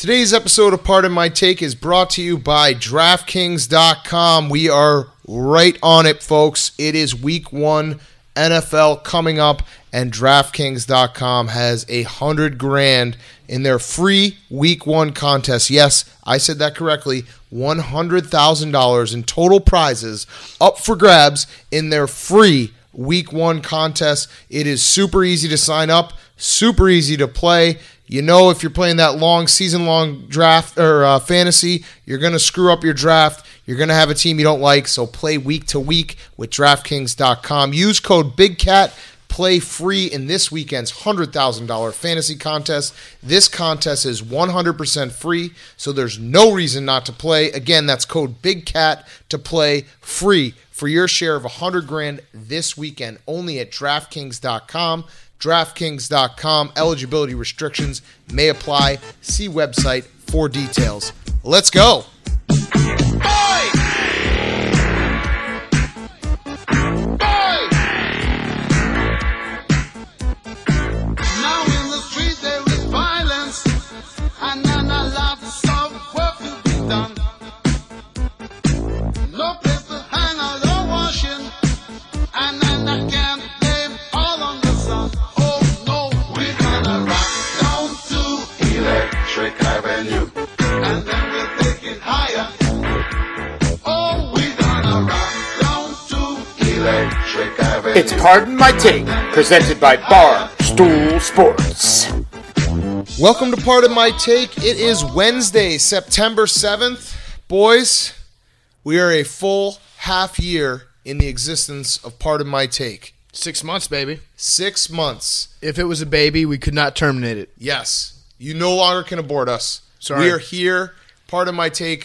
Today's episode of Pardon My Take is brought to you by DraftKings.com. We are right on it, folks. It is Week 1 NFL coming up, and DraftKings.com has $100,000 in their free Week 1 contest. Yes, I said that correctly. $100,000 in total prizes up for grabs in their free Week 1 contest. It is super easy to sign up, super easy to play. You know, if you're playing that long, season-long draft or fantasy, you're going to screw up your draft. You're going to have a team you don't like, so play week to week with DraftKings.com. Use code BIGCAT. Play free in this weekend's $100,000 fantasy contest. This contest is 100% free, so there's no reason not to play. Again, that's code BIGCAT to play free for your share of $100,000 this weekend, only at DraftKings.com. DraftKings.com. Eligibility restrictions may apply. See website for details. Let's go. It's Pardon My Take, presented by Barstool Sports. Welcome to Pardon My Take. It is Wednesday, September 7th. Boys, we are a full half year in the existence of Pardon My Take. 6 months, baby. 6 months. If it was a baby, we could not terminate it. Yes. You no longer can abort us. Sorry. We are here. Pardon My Take.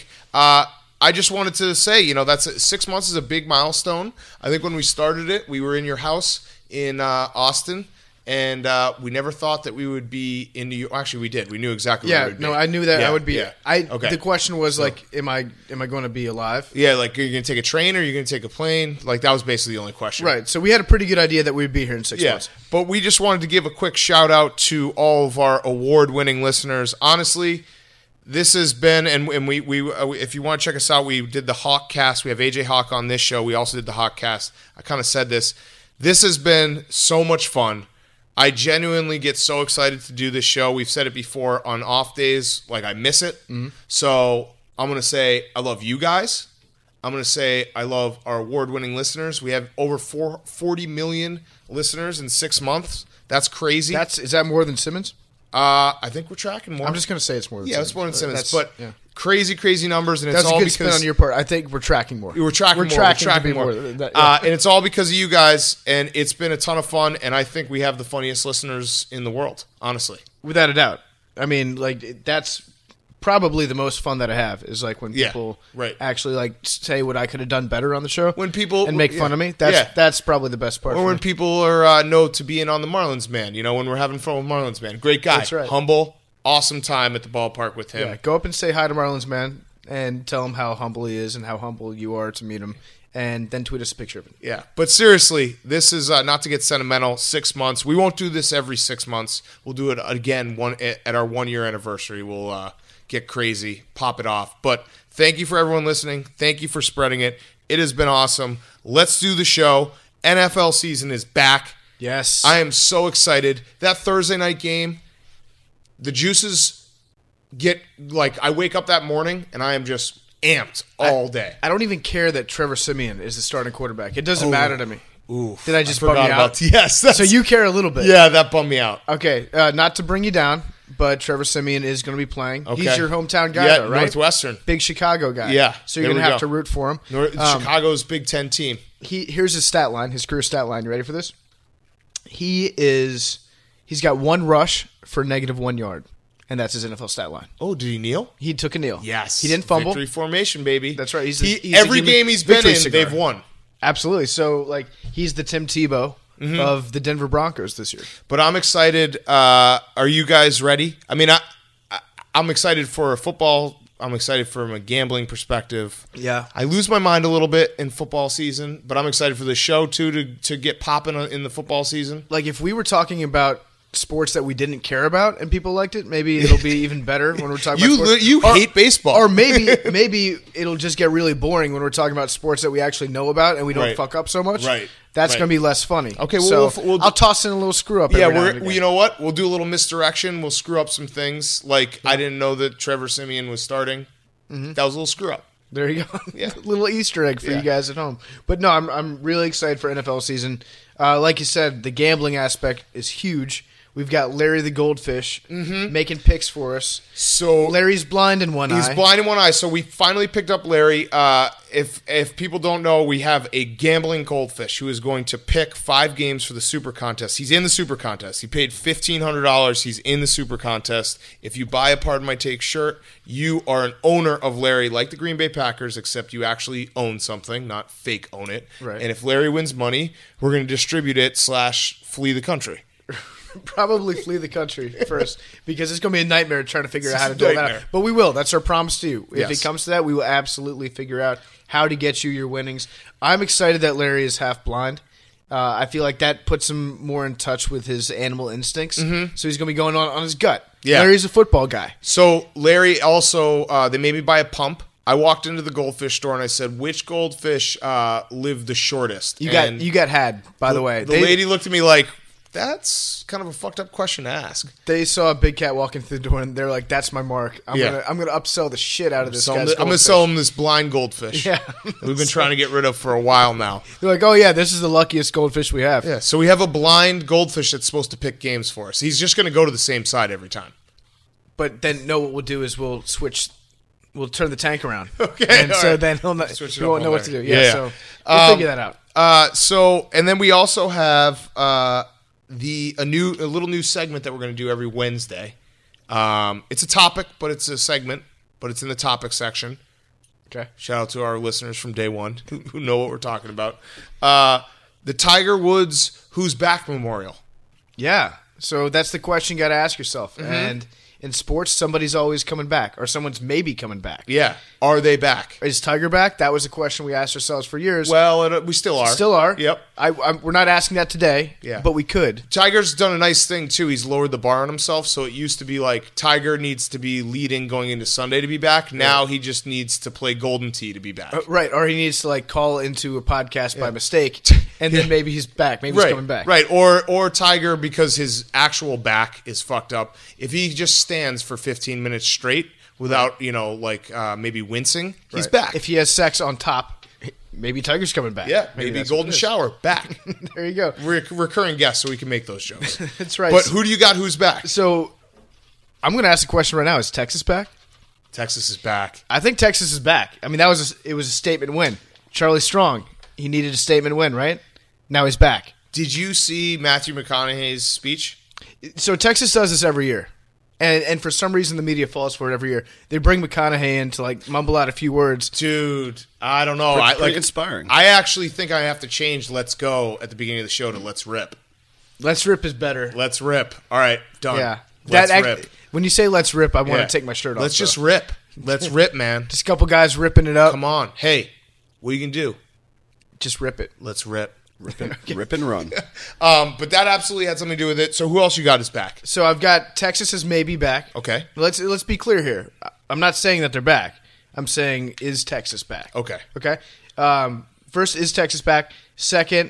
I just wanted to say, that's 6 months is a big milestone. I think when we started it, we were in your house in Austin, and we never thought that we would be in New York. Actually, we did. We knew exactly where we would be. I knew that I would be. Yeah. Okay. The question was, am I going to be alive? Yeah, are you going to take a train or are you going to take a plane? That was basically the only question. Right. So we had a pretty good idea that we'd be here in 6 months. But we just wanted to give a quick shout-out to all of our award-winning listeners. Honestly, this has been, and we if you want to check us out, we did the Hawkcast. We have AJ Hawk on this show. We also did the Hawkcast. I kind of said this. This has been so much fun. I genuinely get so excited to do this show. We've said it before on off days, I miss it. Mm-hmm. So I'm going to say I love you guys. I'm going to say I love our award-winning listeners. We have over 40 million listeners in 6 months. That's crazy. Is that more than Simmons? I think we're tracking more. I'm just going to say it's more than Simmons. Yeah, it's more than Simmons. But crazy numbers, and it's all all a good because spin on your part. I think we're tracking more. We're tracking more. And it's all because of you guys, and it's been a ton of fun, and I think we have the funniest listeners in the world, honestly. Without a doubt. I mean, that's probably the most fun that I have is when people actually say what I could have done better on the show. When people and make fun of me. That's probably the best part. Or when people are know to be in on the Marlins Man. When we're having fun with Marlins Man. Great guy. That's right. Humble. Awesome time at the ballpark with him. Yeah, go up and say hi to Marlins Man and tell him how humble he is and how humble you are to meet him. And then tweet us a picture of it. Yeah. But seriously, this is not to get sentimental. 6 months. We won't do this every 6 months. We'll do it again at our 1 year anniversary. We'll get crazy, pop it off. But thank you for everyone listening. Thank you for spreading it. It has been awesome. Let's do the show. NFL season is back. Yes. I am so excited. That Thursday night game, the juices get, I wake up that morning and I am just amped all day. I don't even care that Trevor Siemian is the starting quarterback. It doesn't matter to me. Ooh, Did I just bum you out? Yes. So you care a little bit. Yeah, that bummed me out. Okay, not to bring you down, but Trevor Siemian is going to be playing. Okay. He's your hometown guy, though, right? Northwestern. Big Chicago guy. Yeah. So you're going to have to root for him. Chicago's Big Ten team. Here's his stat line, his career stat line. You ready for this? He's got one rush for -1 yard, and that's his NFL stat line. Oh, did he kneel? He took a kneel. Yes. He didn't fumble. Victory formation, baby. That's right. He's every game he's been in, they've won. Absolutely. So, he's the Tim Tebow of the Denver Broncos this year. But I'm excited. Are you guys ready? I mean, I'm excited for football. I'm excited from a gambling perspective. Yeah. I lose my mind a little bit in football season, but I'm excited for the show, too, to get popping in the football season. If we were talking about sports that we didn't care about and people liked it, maybe it'll be even better when we're talking about sports. You hate baseball. Or maybe it'll just get really boring when we're talking about sports that we actually know about and we don't fuck up so much. Right. That's going to be less funny. Okay, well, so I'll toss in a little screw up. Yeah, you know what? We'll do a little misdirection. We'll screw up some things. Like, I didn't know that Trevor Siemian was starting. Mm-hmm. That was a little screw up. There you go. Yeah. Little Easter egg for you guys at home. But no, I'm really excited for NFL season. Like you said, the gambling aspect is huge. We've got Larry the Goldfish making picks for us. So Larry's blind in one eye. He's blind in one eye. So we finally picked up Larry. If people don't know, we have a gambling goldfish who is going to pick 5 games for the Super Contest. He's in the Super Contest. He paid $1,500. He's in the Super Contest. If you buy a Pardon My Take shirt, you are an owner of Larry, like the Green Bay Packers, except you actually own something, not fake own it. Right. And if Larry wins money, we're going to distribute it / flee the country. Probably flee the country first because it's going to be a nightmare trying to figure out how to do that. But we will. That's our promise to you. If it comes to that, we will absolutely figure out how to get you your winnings. I'm excited that Larry is half blind. I feel like that puts him more in touch with his animal instincts. Mm-hmm. So he's going to be going on his gut. Yeah. Larry's a football guy. So Larry also, they made me buy a pump. I walked into the goldfish store and I said, "Which goldfish live the shortest?" You got had, by the way. The lady looked at me like, that's kind of a fucked up question to ask. They saw a big cat walking through the door, and they're like, "That's my mark. I'm gonna upsell the shit out of this guy's goldfish. I'm gonna sell him this blind goldfish. Yeah, we've been trying to get rid of for a while now." They're like, "Oh yeah, this is the luckiest goldfish we have." Yeah, so we have a blind goldfish that's supposed to pick games for us. He's just gonna go to the same side every time. But then, what we'll do is we'll switch. We'll turn the tank around. Okay, and so then he won't know what to do. Yeah, so we'll figure that out. And then we also have a little new segment that we're going to do every Wednesday. It's a topic, but it's a segment, but it's in the topic section. Okay. Shout out to our listeners from day one who know what we're talking about. The Tiger Woods Who's Back Memorial. Yeah. So that's the question you got to ask yourself. Mm-hmm. And in sports, somebody's always coming back, or someone's maybe coming back. Yeah. Are they back? Is Tiger back? That was a question we asked ourselves for years. Well, we still are. Still are. Yep. We're not asking that today, but we could. Tiger's done a nice thing, too. He's lowered the bar on himself, so it used to be like Tiger needs to be leading going into Sunday to be back. Now he just needs to play Golden Tee to be back. Right, or he needs to call into a podcast by mistake, and then maybe he's back. Maybe he's coming back. Right, or Tiger, because his actual back is fucked up, if he just stands for 15 minutes straight without, maybe wincing, he's back. If he has sex on top, maybe Tiger's coming back. Yeah, maybe golden shower, back. There you go. Recurring guest, so we can make those jokes. That's right. But who do you got who's back? So I'm going to ask the question right now. Is Texas back? Texas is back. I think Texas is back. I mean, it was a statement win. Charlie Strong, he needed a statement win, right? Now he's back. Did you see Matthew McConaughey's speech? So Texas does this every year. And for some reason, the media falls for it every year. They bring McConaughey in to mumble out a few words. Dude, I don't know. Pretty inspiring. I actually think I have to change "Let's Go" at the beginning of the show to "Let's Rip." Let's Rip is better. Let's rip. All right, done. Yeah, let's rip. When you say "Let's Rip," I want to take my shirt off. Let's just rip. Let's rip, man. Just a couple guys ripping it up. Come on, hey, what you can do? Just rip it. Let's rip. Rip and run. But that absolutely had something to do with it. So who else you got is back? So I've got Texas is maybe back. Okay. Let's be clear here. I'm not saying that they're back. I'm saying is Texas back? Okay. Okay. First, is Texas back? Second,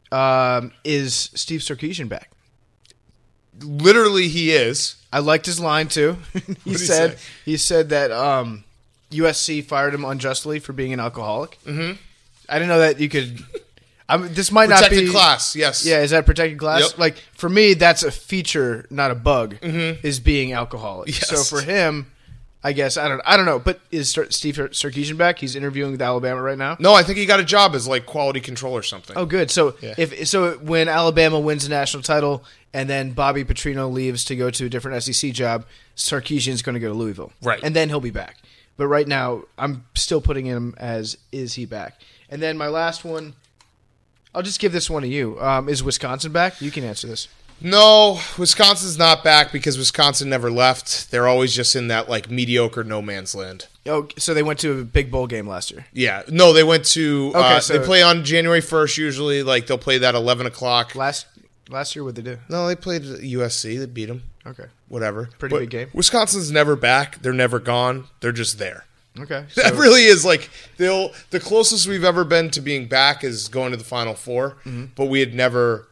is Steve Sarkisian back? Literally, he is. I liked his line too. He said that USC fired him unjustly for being an alcoholic. Mm-hmm. I didn't know that you could. This might not be protected class. Yes. Yeah, is that protected class? Yep. For me, that's a feature, not a bug. Mm-hmm. Is being alcoholic. Yes. So for him, I guess I don't know. But is Steve Sarkisian back? He's interviewing with Alabama right now. No, I think he got a job as quality control or something. Oh, good. So when Alabama wins a national title and then Bobby Petrino leaves to go to a different SEC job, Sarkisian's going to go to Louisville, right? And then he'll be back. But right now, I'm still putting him as is he back? And then my last one. I'll just give this one to you. Is Wisconsin back? You can answer this. No, Wisconsin's not back because Wisconsin never left. They're always just in that mediocre no man's land. Oh, so they went to a big bowl game last year. Yeah. No, they went to they play on January 1st usually. They'll play that 11 o'clock. Last year, what'd they do? No, they played USC. They beat them. Okay. Whatever. Pretty big game. Wisconsin's never back. They're never gone. They're just there. Okay. That really is like the closest we've ever been to being back is going to the Final Four, but we had never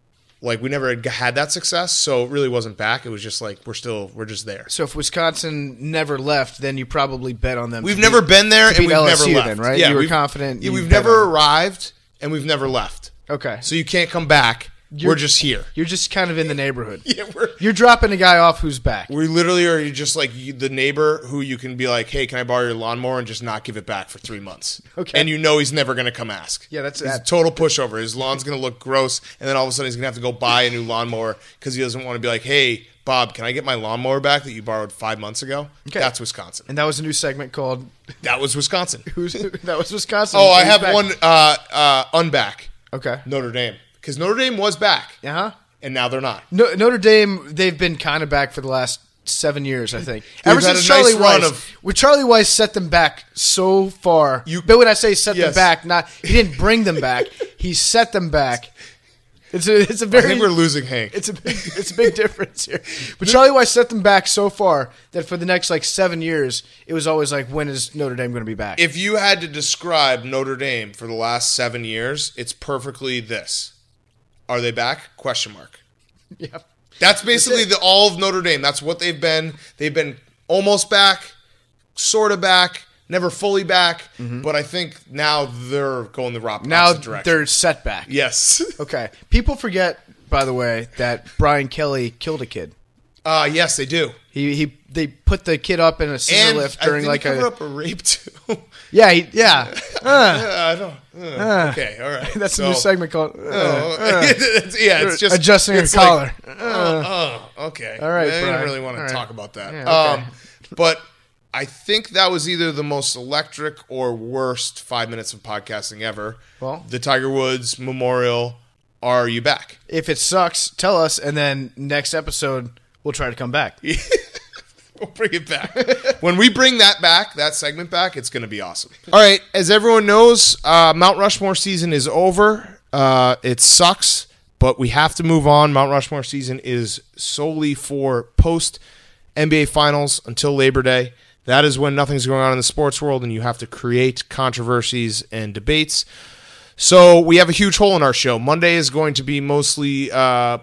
had that success, so it really wasn't back. It was just like we're just there. So if Wisconsin never left, then you probably bet on them. We've never been there, and we've LSU never left. then, right? Yeah, you were confident. We've never arrived, and we've never left. Okay. So you can't come back. We're just here. You're just kind of in the neighborhood. Yeah, you're dropping a guy off who's back. We literally are just like the neighbor who you can be like, hey, can I borrow your lawnmower, and just not give it back for 3 months. Okay. And you know he's never going to come ask. Yeah, that's a total pushover. His lawn's going to look gross, and then all of a sudden he's going to have to go buy a new lawnmower because he doesn't want to be like, hey, Bob, can I get my lawnmower back that you borrowed 5 months ago? Okay. That's Wisconsin. And that was a new segment called... That was Wisconsin. That was Wisconsin. Oh, I have one unback. Okay. Notre Dame. Because Notre Dame was back. Uh-huh. And now they're not. Notre Dame, they've been kind of back for the last 7 years, I think. Ever had since a Charlie nice run Weiss. When Charlie Weiss set them back so far. But when I say set them back, he didn't bring them back. He set them back. It's a very. I think we're losing Hank. It's a big difference here. But Charlie Weiss set them back so far that for the next 7 years, it was always like, when is Notre Dame going to be back? If you had to describe Notre Dame for the last 7 years, it's perfectly this. Are they back? Question mark. Yeah. That's basically all of Notre Dame. That's what they've been. They've been almost back, sort of back, never fully back, but I think now they're going the opposite direction. Now they're set back. Yes. Okay. People forget, by the way, that Brian Kelly killed a kid. Yes, they do. They put the kid up in a scissor lift during I think he covered up a rape too. Yeah, I don't. Okay, all right. That's a new segment called. It's just adjusting your collar. Okay. All right, I Brian. didn't really want to talk about that. Yeah, okay. But I think that was either the most electric or worst 5 minutes of podcasting ever. Well, the Tiger Woods Memorial. Are you back? If it sucks, tell us, and then next episode we'll try to come back. We'll bring it back. When we bring that segment back, it's going to be awesome. All right. As everyone knows, Mount Rushmore season is over. It sucks, but we have to move on. Mount Rushmore season is solely for post-NBA Finals until Labor Day. That is when nothing's going on in the sports world, and you have to create controversies and debates. So we have a huge hole in our show. Monday is going to be mostly, a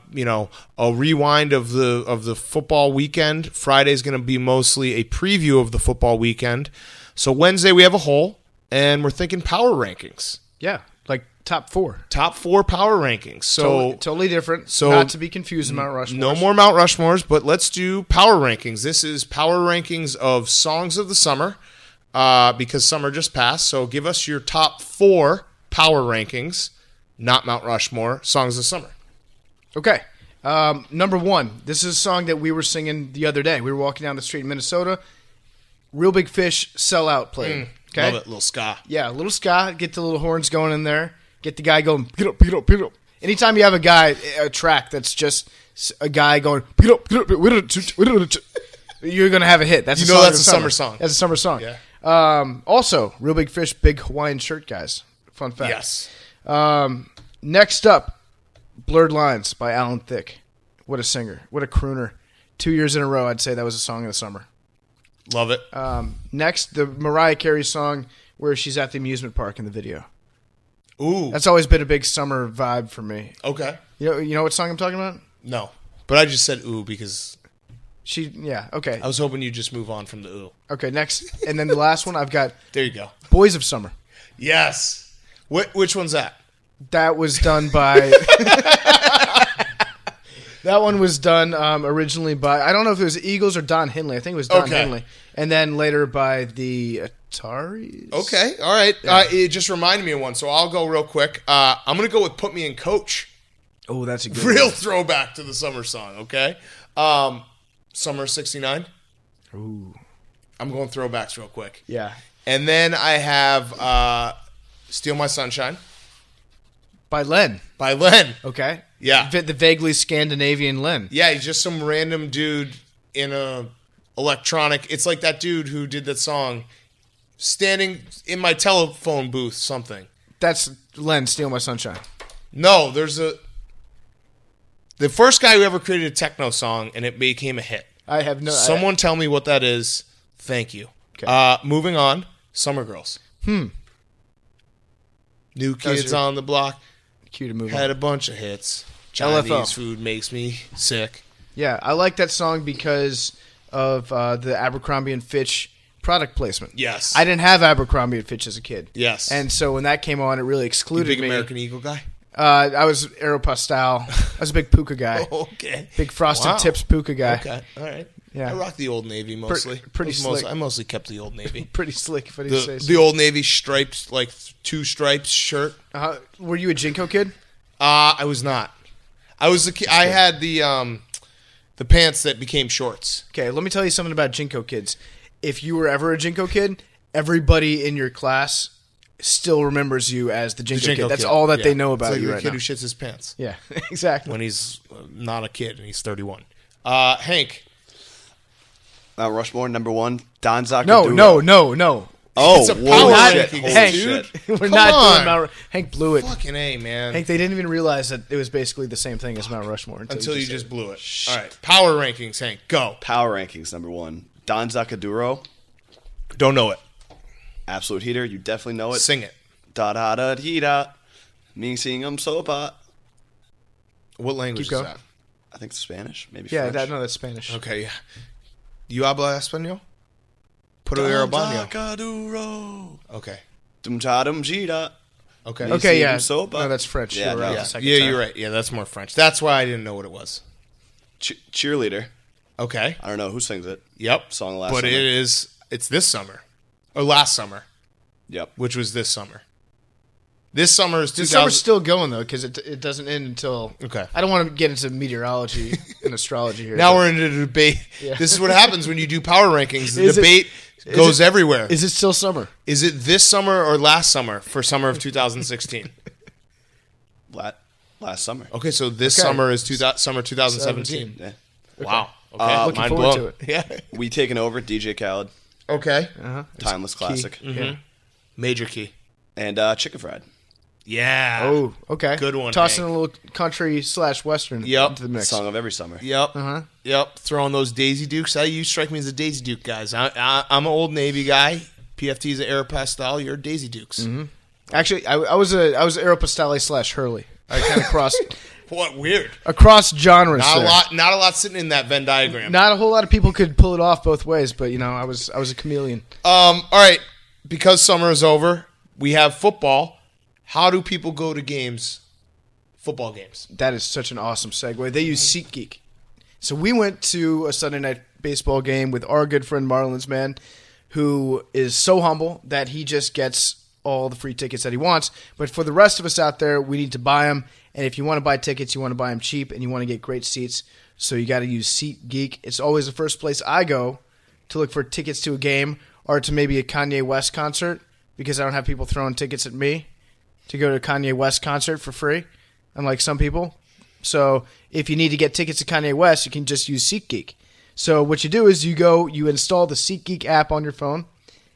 rewind of the football weekend. Friday is going to be mostly a preview of the football weekend. So Wednesday we have a hole, and we're thinking power rankings. Yeah, like top 4. Top 4 power rankings. So totally different. So not to be confused with Mount Rushmore. No more Mount Rushmores, but let's do power rankings. This is power rankings of songs of the summer, because summer just passed. So give us your top 4 power rankings, not Mount Rushmore, songs of summer. Okay. Number 1. This is a song that we were singing the other day. We were walking down the street in Minnesota. Real Big Fish, Sell Out played. Okay? Love it. Little ska. Yeah, a little ska. Get the little horns going in there. Get the guy going, pick it up, pick it up, pick it up. Anytime you have a track that's just a guy going, pick it up, pick it up, you're going to have a hit. That's that's a summer song. That's a summer song. Yeah. Also, Real Big Fish, big Hawaiian shirt guys. Fun fact. Yes. Next up, Blurred Lines by Alan Thicke. What a singer. What a crooner. 2 years in a row, I'd say that was a song of the summer. Love it. Next, the Mariah Carey song where she's at the amusement park in the video. Ooh. That's always been a big summer vibe for me. Okay. You know what song I'm talking about? No. But I just said ooh because... okay. I was hoping you'd just move on from the ooh. Okay, next. And then the last one I've got... There you go. Boys of Summer. Yes. Which one's that? That was done by... That one was done originally by... I don't know if it was Eagles or Don Henley. I think it was Don Henley. And then later by the Ataris. Okay. All right. Yeah. It just reminded me of one, so I'll go real quick. I'm going to go with Put Me in Coach. Oh, that's a good Real one. throwback to the summer song, okay? Summer 69. Ooh. I'm going throwbacks real quick. Yeah. And then I have Steal My Sunshine. By Len. By Len. Okay. Yeah. The vaguely Scandinavian Len. Yeah, he's just some random dude in a electronic. It's like that dude who did that song, standing in my telephone booth, something. That's Len, Steal My Sunshine. No, there's a... The first guy who ever created a techno song, and it became a hit. I have no. Someone tell me what that is. Thank you. Okay. Moving on. Summer Girls. New Kids on the Block. Cue to move Had on. a bunch of hits. Chinese LFO. food makes me sick. Yeah, I like that song because of the Abercrombie and Fitch product placement. Yes. I didn't have Abercrombie and Fitch as a kid. Yes. And so when that came on, it really You excluded big me. American Eagle guy? I was Aeropostale. I was a big Puka guy. Okay. Big Frosted Wow. Tips Puka guy. Okay. All right. Yeah. I rock the Old Navy mostly. pretty I mostly kept the Old Navy. Pretty slick, if I do say so. The Old Navy striped, like 2 stripes shirt. Were you a Jinko kid? I was not. I was the kid. I had the pants that became shorts. Okay, let me tell you something about Jinko kids. If you were ever a Jinko kid, everybody in your class still remembers you as the Jinko kid. That's all that they know about it's like you the right kid now. who shits his pants Yeah, exactly. when he's not a kid and he's 31. Hank. Mount Rushmore, number 1. Don Zaccaduro. No. Oh, It's a whoa, power shit. ranking, Holy Hank, shit. We're Come not on. doing Mount. Hank blew it. Fucking A, man. Hank, they didn't even realize that it was basically the same thing as Mount Rushmore Until you said just it. blew it. All right. Power rankings, Hank. Go. Power rankings, number 1. Don Zaccaduro, Don't know it. absolute heater. You definitely know it. Sing it. Da da da dee da. Me sing so ba. What language Keep is going. that? I think it's Spanish, maybe Yeah, French. that's Spanish. Okay, yeah. You habla español? Puedo ir Don al baño. Zaccaduro. Okay. Dum cha dum gira. Okay. Me Okay, sing yeah. so ba. No, that's French. Yeah, You were no. out Yeah, the second yeah, time. you're right. Yeah, that's more French. That's why I didn't know what it was. Cheerleader. Okay. I don't know who sings it. Yep. Song last but summer. it's this summer. Or last summer, Yep. which was this summer. This summer is 2000. This summer's still going though because it doesn't end until. Okay. I don't want to get into meteorology and astrology here. Now but we're into the debate. Yeah. This is what happens when you do power rankings. The Is it- debate goes everywhere. Is it still summer? Is it this summer or last summer for summer of 2016? Last summer. Okay, so this Okay. summer is summer 2017. Yeah. Wow. Okay. Looking Mind forward blown. to it. Yeah. We taking over DJ Khaled. Okay. Timeless classic. Yeah. Major key. And Chicken Fried. Yeah. Oh, okay. Good one, Tossing Hank. a little country/western Yep. into the mix. Song of every summer. Yep. Yep. Throwing those Daisy Dukes. You strike me as a Daisy Duke, guys. I'm an Old Navy guy. PFT's an Aeropostale. You're Daisy Dukes. Actually, I was Aeropostale/Hurley. I kind of crossed What weird. across genres. Not there. a lot sitting in that Venn diagram. Not a whole lot of people could pull it off both ways, but I was a chameleon. All right. Because summer is over, we have football. How do people go to games? Football games. That is such an awesome segue. They use SeatGeek. So we went to a Sunday night baseball game with our good friend Marlins man, who is so humble that he just gets all the free tickets that he wants. But for the rest of us out there, we need to buy them. And if you want to buy tickets, you want to buy them cheap and you want to get great seats. So you got to use SeatGeek. It's always the first place I go to look for tickets to a game or to maybe a Kanye West concert because I don't have people throwing tickets at me to go to a Kanye West concert for free, unlike some people. So if you need to get tickets to Kanye West, you can just use SeatGeek. So what you do is you install the SeatGeek app on your phone,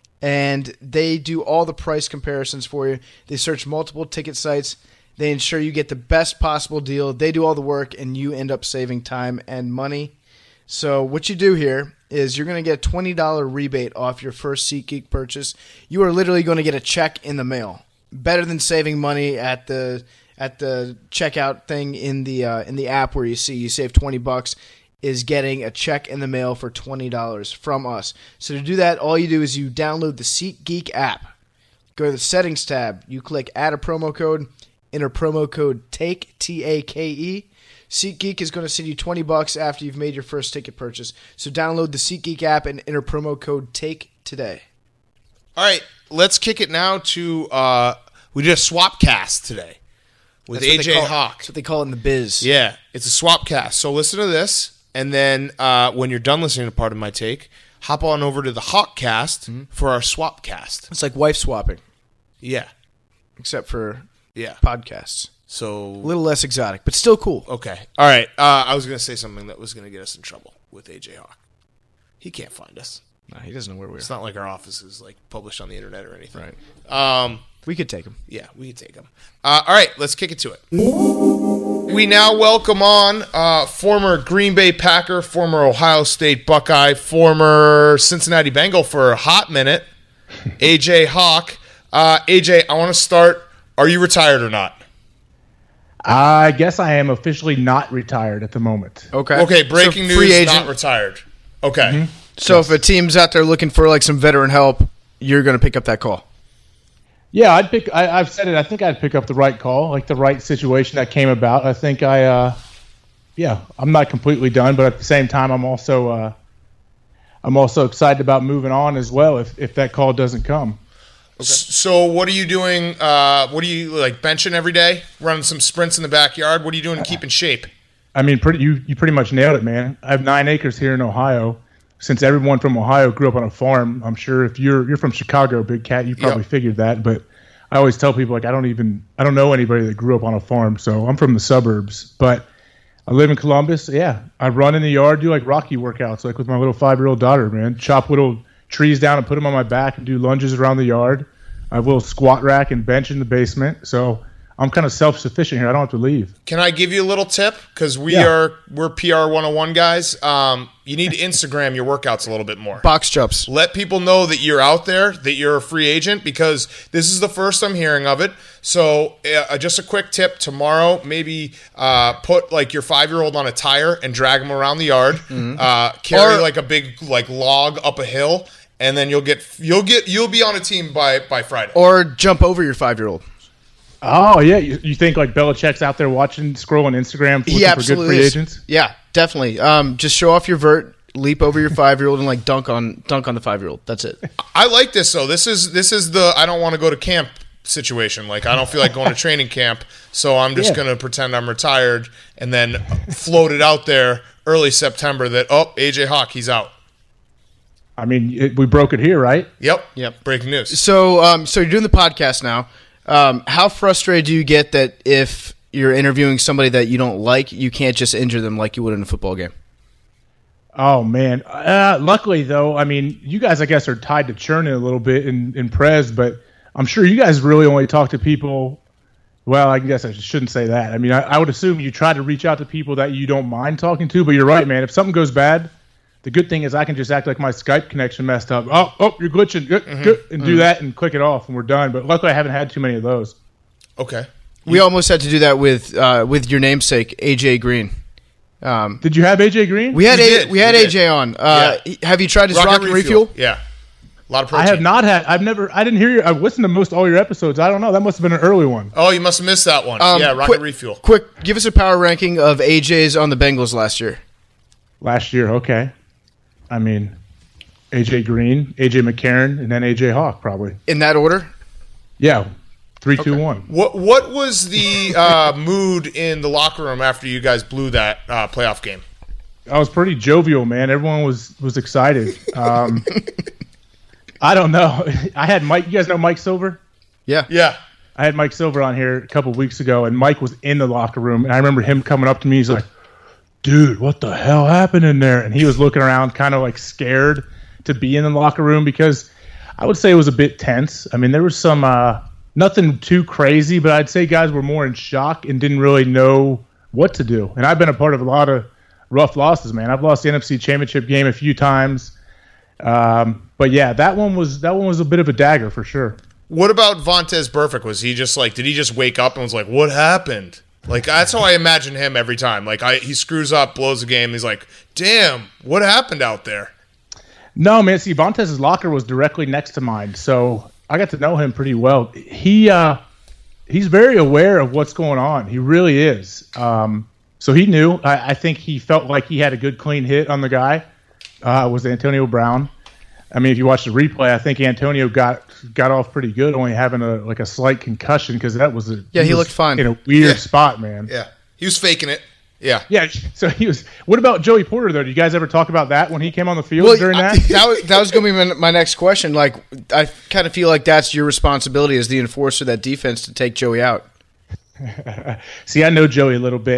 and they do all the price comparisons for you. They search multiple ticket sites. They ensure you get the best possible deal. They do all the work, and you end up saving time and money. So what you do here is you're going to get a $20 rebate off your first SeatGeek purchase. You are literally going to get a check in the mail. Better than saving money at the checkout thing in the app where you save $20 is getting a check in the mail for $20 from us. So to do that, all you do is you download the SeatGeek app. Go to the settings tab. You click add a promo code. Enter promo code TAKE, T-A-K-E. SeatGeek is going to send you $20 after you've made your first ticket purchase. So download the SeatGeek app and enter promo code TAKE today. All right. Let's kick it now to we did a swap cast today with That's what they AJ call- Hawk. That's what they call it in the biz. Yeah, it's a swap cast. So listen to this, and then when you're done listening to part of my take, hop on over to the Hawkcast for our swap cast. It's like wife swapping, Yeah, except for yeah. podcasts. So A little less exotic, but still cool. okay, all right. I was gonna say something that was gonna get us in trouble with AJ Hawk. He can't find us. Nah, he doesn't know where we are. It's not like our office is like published on the internet or anything. Right. We could take him. Yeah, we could take him. All right, let's kick it to it. We now welcome on former Green Bay Packer, former Ohio State Buckeye, former Cincinnati Bengal for a hot minute, AJ Hawk. AJ, I want to start. Are you retired or not? I guess I am officially not retired at the moment. Okay. Okay, breaking So, free news, agent. not retired. Okay. Mm-hmm. So if a team's out there looking for like some veteran help, you're going to pick up that call. Yeah, I've said it. I think I'd pick up the right call, like the right situation that came about. I think I'm not completely done, but at the same time, I'm also excited about moving on as well if that call doesn't come. Okay. So what are you doing? What are you like benching every day? Running some sprints in the backyard? What are you doing to keep in shape? I mean, you pretty much nailed it, man. I have 9 acres here in Ohio. Since everyone from Ohio grew up on a farm, I'm sure if you're from Chicago, Big Cat, you probably figured that. But I always tell people like I don't know anybody that grew up on a farm, so I'm from the suburbs. But I live in Columbus. Yeah, I run in the yard, do like Rocky workouts, like with my little 5-year-old daughter. Man, chop little trees down and put them on my back and do lunges around the yard. I have a little squat rack and bench in the basement, so I'm kind of self-sufficient here. I don't have to leave. Can I give you a little tip? Because we're PR 101 guys. You need to Instagram your workouts a little bit more. Box jumps. Let people know that you're out there, that you're a free agent, because this is the first I'm hearing of it. So just a quick tip. Tomorrow, maybe put like your 5-year-old on a tire and drag him around the yard. Mm-hmm. Carry like a big like log up a hill, and then you'll be on a team by Friday. Or jump over your 5-year-old. Oh, yeah. You think like Belichick's out there scrolling Instagram looking for good free agents? Yeah, definitely. Just show off your vert, leap over your 5-year-old, and like dunk on the 5-year-old. That's it. I like this though. This is the I don't want to go to camp situation. Like I don't feel like going to training camp, so I'm just gonna pretend I'm retired and then float it out there early September that AJ Hawk, he's out. I mean, we broke it here, right? Yep. Breaking news. So you're doing the podcast now. How frustrated do you get that if you're interviewing somebody that you don't like, you can't just injure them like you would in a football game? Oh, man. Luckily, though, I mean, you guys, I guess, are tied to churning a little bit in Prez, but I'm sure you guys really only talk to people. Well, I guess I shouldn't say that. I mean, I would assume you try to reach out to people that you don't mind talking to, but you're right, man. If something goes bad, the good thing is I can just act like my Skype connection messed up. Oh, you're glitching. And do that and click it off and we're done. But luckily I haven't had too many of those. Okay. We almost had to do that with your namesake, AJ Green. Did you have AJ Green? We had AJ on. Have you tried his Rocket Refuel? Yeah. A lot of protein. I have not had. I didn't hear you. I've listened to most all your episodes. I don't know. That must have been an early one. Oh, you must have missed that one. Rocket Refuel. Quick, give us a power ranking of AJ's on the Bengals last year. Last year, okay. I mean, AJ Green, AJ McCarron, and then AJ Hawk, probably. In that order? Yeah, 3, 2, 1. What was the mood in the locker room after you guys blew that playoff game? I was pretty jovial, man. Everyone was excited. I don't know. I had Mike. You guys know Mike Silver? Yeah. I had Mike Silver on here a couple weeks ago, and Mike was in the locker room, and I remember him coming up to me. He's like, dude, what the hell happened in there? And he was looking around kind of like scared to be in the locker room because I would say it was a bit tense. I mean, there was some nothing too crazy, but I'd say guys were more in shock and didn't really know what to do. And I've been a part of a lot of rough losses, man. I've lost the NFC Championship game a few times. But yeah, that one was a bit of a dagger for sure. What about Vontaze Burfict? Was he just like, did he just wake up and was like, what happened? Like, that's how I imagine him every time. Like, he screws up, blows the game. He's like, damn, what happened out there? No, man. See, Vontaze's locker was directly next to mine, so I got to know him pretty well. He's very aware of what's going on. He really is. So he knew. I think he felt like he had a good, clean hit on the guy. Was Antonio Brown. I mean, if you watch the replay, I think Antonio got off pretty good, only having a slight concussion because that was he looked fine in a weird spot, man. Yeah, he was faking it. Yeah. So he was. What about Joey Porter though? Did you guys ever talk about that when he came on the field during that? That was going to be my next question. Like, I kind of feel like that's your responsibility as the enforcer of that defense to take Joey out. See, I know Joey a little bit.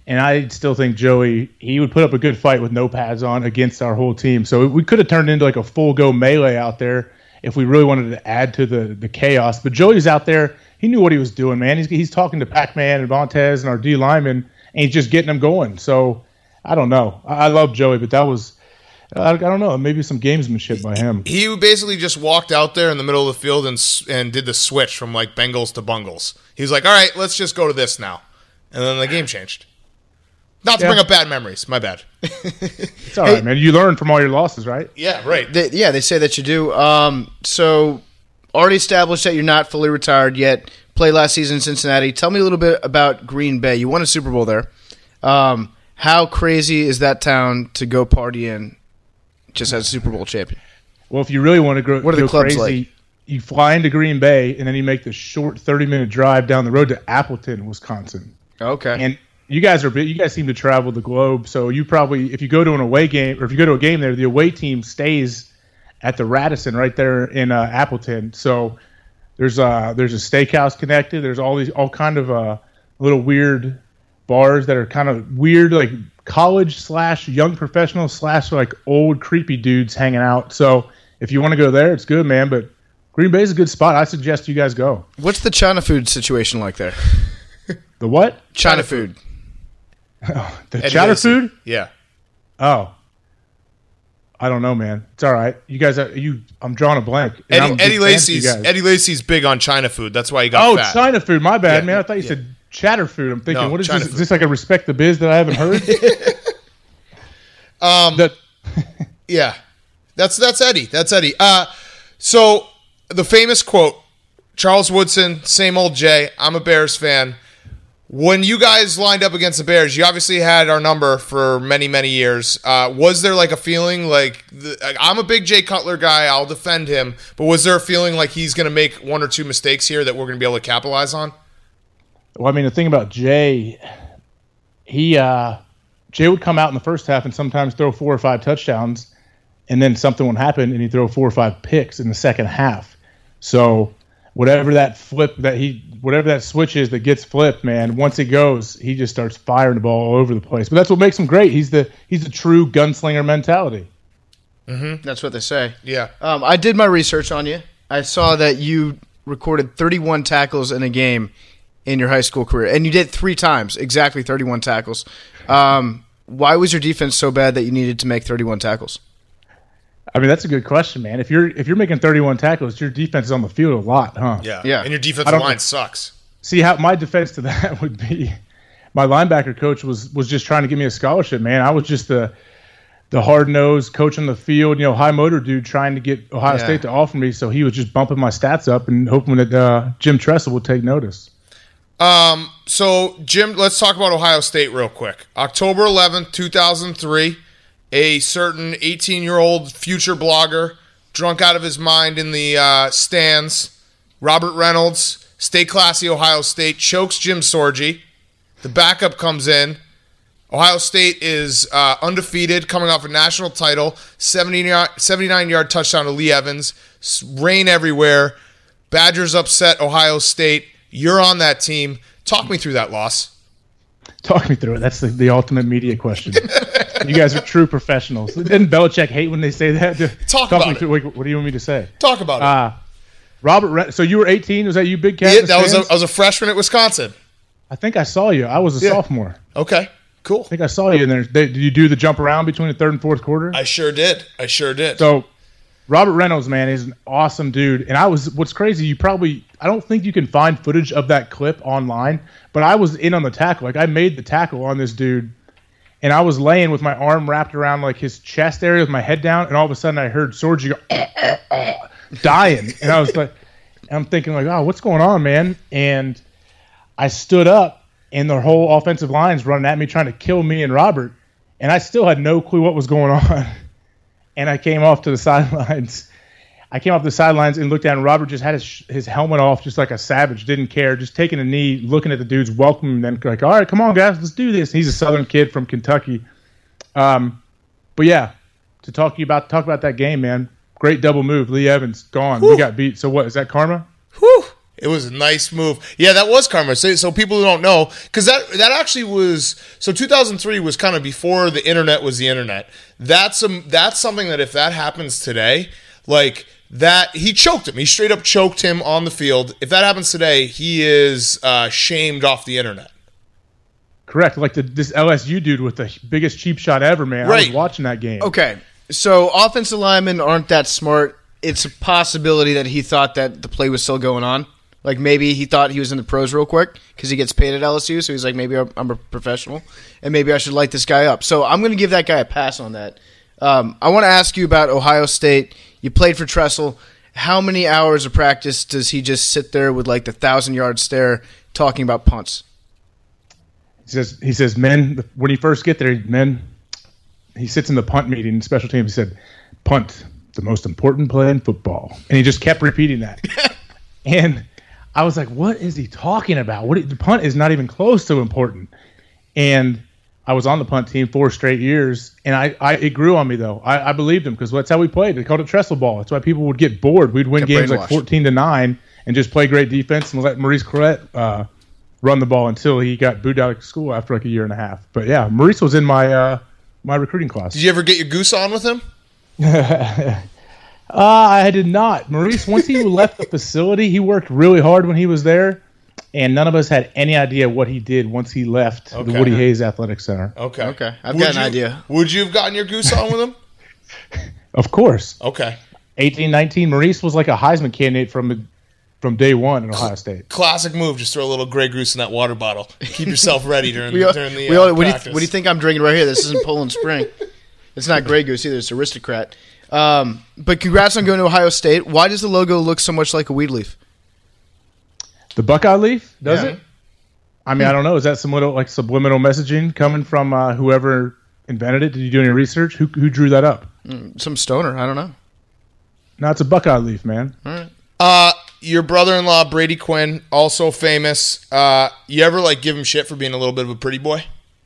And I still think Joey, he would put up a good fight with no pads on against our whole team. So we could have turned into like a full-go melee out there if we really wanted to add to the chaos. But Joey's out there. He knew what he was doing, man. He's talking to Pac-Man and Montez and our D linemen, and he's just getting them going. So I don't know. I love Joey, but that was – I don't know. Maybe some gamesmanship by him. He basically just walked out there in the middle of the field and did the switch from like Bengals to Bungles. He was like, all right, let's just go to this now. And then the game changed. Not to bring up bad memories. My bad. It's all right, man. You learn from all your losses, right? Yeah, right. They say that you do. So already established that you're not fully retired yet. Played last season in Cincinnati. Tell me a little bit about Green Bay. You won a Super Bowl there. How crazy is that town to go party in just as a Super Bowl champion? Well, if you really want to what are the clubs crazy, like? You fly into Green Bay, and then you make the short 30-minute drive down the road to Appleton, Wisconsin. Okay. And you guys seem to travel the globe, so you probably, if you go to an away game, or if you go to a game there, the away team stays at the Radisson right there in Appleton. So there's a steakhouse connected. There's all kind of little weird bars that are kind of weird, like college / young professional / like old creepy dudes hanging out. So if you want to go there, it's good, man. But Green Bay's a good spot. I suggest you guys go. What's the China food situation like there? The what? China food. Oh, the Chowder food? Yeah. Oh. I don't know, man. It's all right. You guys I'm drawing a blank. Eddie Lacy's big on China food. That's why he got fat. Oh, China food. My bad, man. I thought you said chatter food. I'm thinking, what is China this? food. Is this like a respect the biz that I haven't heard? Yeah. That's Eddie. That's Eddie. So the famous quote, Charles Woodson, same old Jay, I'm a Bears fan. When you guys lined up against the Bears, you obviously had our number for many, many years. Was there like a feeling like I'm a big Jay Cutler guy, I'll defend him, but was there a feeling like he's going to make one or two mistakes here that we're going to be able to capitalize on? Well, I mean, the thing about Jay, Jay would come out in the first half and sometimes throw 4 or 5 touchdowns, and then something would happen and he'd throw 4 or 5 picks in the second half. So whatever that switch is that gets flipped, man, once it goes, he just starts firing the ball all over the place. But that's what makes him great. He's the true gunslinger mentality. Mm-hmm. That's what they say. Yeah. I did my research on you. I saw that you recorded 31 tackles in a game in your high school career, and you did 3 times, exactly 31 tackles. Why was your defense so bad that you needed to make 31 tackles? I mean, that's a good question, man. If you're making 31 tackles, your defense is on the field a lot, huh? Yeah. And your defensive line sucks. See, how my defense to that would be, my linebacker coach was just trying to give me a scholarship, man. I was just the hard-nosed coach on the field, high motor dude trying to get Ohio State to offer me, so he was just bumping my stats up and hoping that Jim Tressel would take notice. So, Jim, let's talk about Ohio State real quick. October 11th, 2003, a certain 18-year-old future blogger, drunk out of his mind in the stands, Robert Reynolds, stay classy Ohio State, chokes Jim Sorgi. The backup comes in. Ohio State is undefeated, coming off a national title, 79-yard touchdown to Lee Evans, rain everywhere. Badgers upset Ohio State. You're on that team. Talk me through that loss. Talk me through it. That's the ultimate media question. You guys are true professionals. Didn't Belichick hate when they say that? Talk about it. What do you want me to say? Talk about it. Robert, so you were 18? Was that you, Big Cat? Yeah, I was a freshman at Wisconsin. I think I saw you. I was a sophomore. Okay, cool. I think I saw you in there. Did you do the jump around between the third and fourth quarter? I sure did. So Robert Reynolds, man, is an awesome dude. And what's crazy, I don't think you can find footage of that clip online, but I was in on the tackle. Like, I made the tackle on this dude, and I was laying with my arm wrapped around, like, his chest area with my head down, and all of a sudden I heard Sorgi go, dying. And I was like, I'm thinking, like, oh, what's going on, man? And I stood up, and the whole offensive line's running at me, trying to kill me and Robert, and I still had no clue what was going on. And I came off to the sidelines. And looked down, and Robert just had his helmet off just like a savage, didn't care, just taking a knee, looking at the dudes, welcoming them, like, all right, come on, guys, let's do this. He's a Southern kid from Kentucky. But, yeah, to talk about that game, man, great double move. Lee Evans, gone. Whew. We got beat. So what, is that karma? Whew. It was a nice move. Yeah, that was karma. So people who don't know, because that actually was, so 2003 was kind of before the internet was the internet. That's something that if that happens today, like that, he choked him. He straight up choked him on the field. If that happens today, he is shamed off the internet. Correct. Like this LSU dude with the biggest cheap shot ever, man. Right. I was watching that game. Okay, so offensive linemen aren't that smart. It's a possibility that he thought that the play was still going on. Like maybe he thought he was in the pros real quick because he gets paid at LSU. So he's like, maybe I'm a professional and maybe I should light this guy up. So I'm going to give that guy a pass on that. I want to ask you about Ohio State. You played for Tressel. How many hours of practice does he just sit there with like the 1,000-yard stare talking about punts? He says, men, when you first get there, men, he sits in the punt meeting, special teams, he said, punt, the most important play in football. And he just kept repeating that. And I was like, what is he talking about? The punt is not even close to important. And I was on the punt team 4 straight years, and it grew on me, though. I believed him because that's how we played. They called it Tressel ball. That's why people would get bored. We'd win games like 14-9 and just play great defense and let Maurice Clarett run the ball until he got booed out of school after like a year and a half. But, yeah, Maurice was in my my recruiting class. Did you ever get your goose on with him? I did not. Maurice, once he left the facility, he worked really hard when he was there, and none of us had any idea what he did once he left the Woody Hayes Athletic Center. Okay. I've got an idea. Would you have gotten your goose on with him? Of course. Okay. 18, 19. Maurice was like a Heisman candidate from day one in Ohio State. Classic move. Just throw a little Grey Goose in that water bottle. Keep yourself ready during the practice. What do you think I'm drinking right here? This isn't Poland Spring. It's not Grey Goose either. It's Aristocrat. But congrats on going to Ohio State. Why does the logo look so much like a weed leaf? The Buckeye leaf? Does it? I mean, I don't know. Is that some little like subliminal messaging coming from whoever invented it? Did you do any research? Who drew that up? Some stoner. I don't know. No, it's a Buckeye leaf, man. All right. Your brother-in-law, Brady Quinn, also famous. You ever like give him shit for being a little bit of a pretty boy?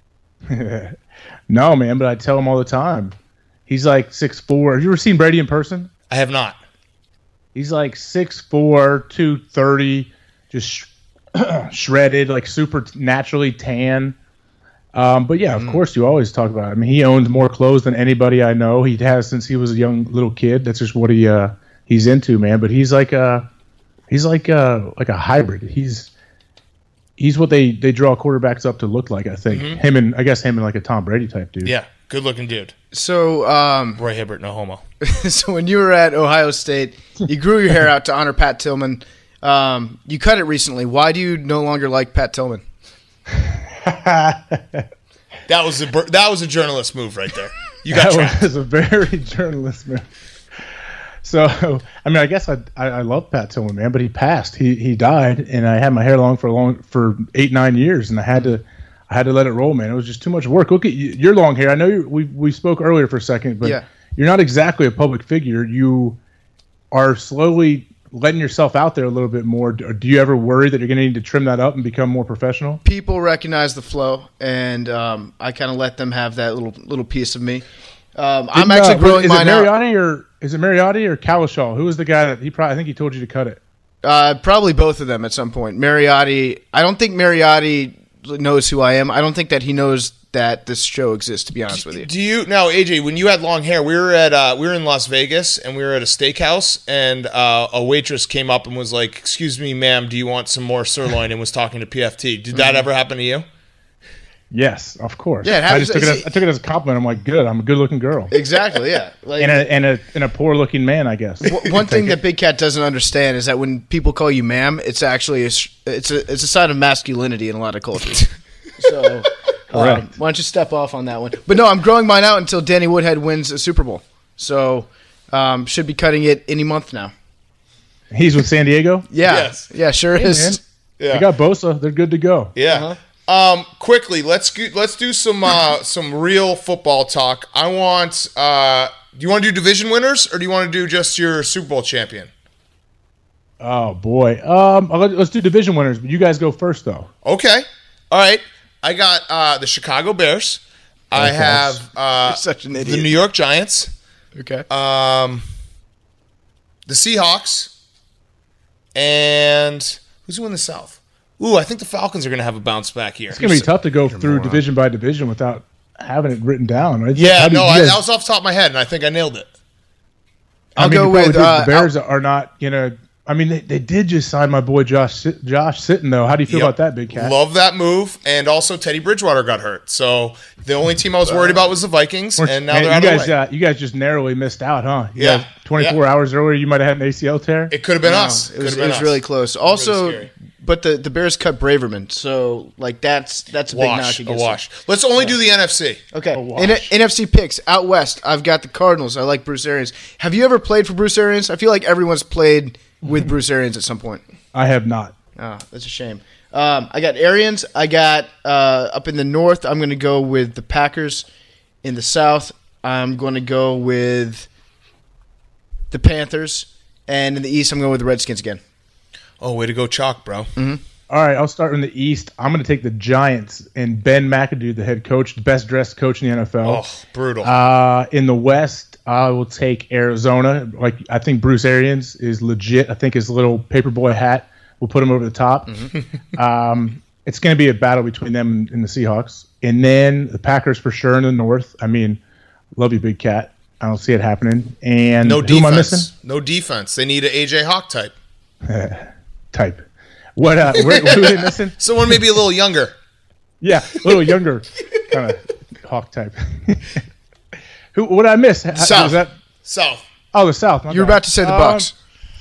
No, man, but I tell him all the time. He's like 6'4". Have you ever seen Brady in person? I have not. He's like 6'4", 230, just shredded, like super naturally tan. But yeah, of course, you always talk about it. I mean, he owns more clothes than anybody I know. He has since he was a young little kid. That's just what he's into, man. But he's like a hybrid. He's what they draw quarterbacks up to look like. I think him and like a Tom Brady type dude. Yeah, good looking dude. So, Roy Hibbert, no homo. So when you were at Ohio State, you grew your hair out to honor Pat Tillman. You cut it recently. Why do you no longer like Pat Tillman? That was a journalist move right there. You got trapped. That was a very journalist move. So, I mean, I guess I love Pat Tillman, man, but he passed. He died, and I had my hair long for 8-9 years, and I had to let it roll, man. It was just too much work. Look at your long hair. I know we spoke earlier for a second, but you're not exactly a public figure. You are slowly letting yourself out there a little bit more. Do you ever worry that you're going to need to trim that up and become more professional? People recognize the flow, and I kind of let them have that little piece of me. I'm actually growing mine out. Is it Mariotti or Calishaw? Who was the guy that I think he told you to cut it? Probably both of them at some point. Mariotti. I don't think Mariotti knows who I am. I don't think that he knows that this show exists, to be honest with you. Do you now, AJ? When you had long hair, we were in Las Vegas and we were at a steakhouse, and a waitress came up and was like, "Excuse me, ma'am, do you want some more sirloin?" and was talking to PFT. Did that ever happen to you? Yes, of course. Yeah, I took it as a compliment. I'm like, good. I'm a good-looking girl. Exactly. Yeah. Like, and a poor-looking man, I guess. One thing that Big Cat doesn't understand is that when people call you ma'am, it's actually it's a sign of masculinity in a lot of cultures. So, why don't you step off on that one? But no, I'm growing mine out until Danny Woodhead wins a Super Bowl. So, should be cutting it any month now. He's with San Diego? Yeah. Yes. Yeah, sure is. Man. Yeah. They got Bosa. They're good to go. Yeah. Uh-huh. Quickly, let's do some real football talk. I want. Do you want to do division winners or do you want to do just your Super Bowl champion? Oh boy. Let's do division winners, but you guys go first though. Okay. All right. I got the Chicago Bears. I have You're such an idiot. the New York Giants. Okay. The Seahawks. And who's who in the South? Ooh, I think the Falcons are going to have a bounce back here. It's going to be tough to go through division by division without having it written down. Right? Yeah, no, that was off the top of my head, and I think I nailed it. I'll go with the Bears are not going to. I mean, they did just sign my boy Josh Sitton, though. How do you feel about that, Big Cat? Love that move, and also Teddy Bridgewater got hurt. So the only team I was worried about was the Vikings, and now they're out of the way. You guys just narrowly missed out, huh? Yeah. 24 hours earlier, you might have had an ACL tear. It could have been us. It was really close. Also, really but the Bears cut Braverman, so like that's a big knock against a wash. Let's only do the NFC. Okay, NFC picks out west. I've got the Cardinals. I like Bruce Arians. Have you ever played for Bruce Arians? I feel like everyone's played with Bruce Arians at some point. I have not. Oh, that's a shame. I got Arians. I got up in the north. I'm going to go with the Packers. In the south, I'm going to go with the Panthers. And in the east, I'm going with the Redskins again. Oh, way to go, Chalk, bro. Mm-hmm. All right, I'll start in the east. I'm going to take the Giants and Ben McAdoo, the head coach, the best dressed coach in the NFL. Oh, brutal. In the west, I will take Arizona. Like, I think Bruce Arians is legit. I think his little paperboy hat will put him over the top. Mm-hmm. It's going to be a battle between them and the Seahawks. And then the Packers for sure in the north. I mean, love you, Big Cat. I don't see it happening. And no who defense. am I missing? No defense. They need an AJ Hawk type. Type. What who are they missing? Someone maybe a little younger. Yeah, a little younger kind of Hawk type. What did I miss? South. South. Oh, the South. You were about to say the Bucs.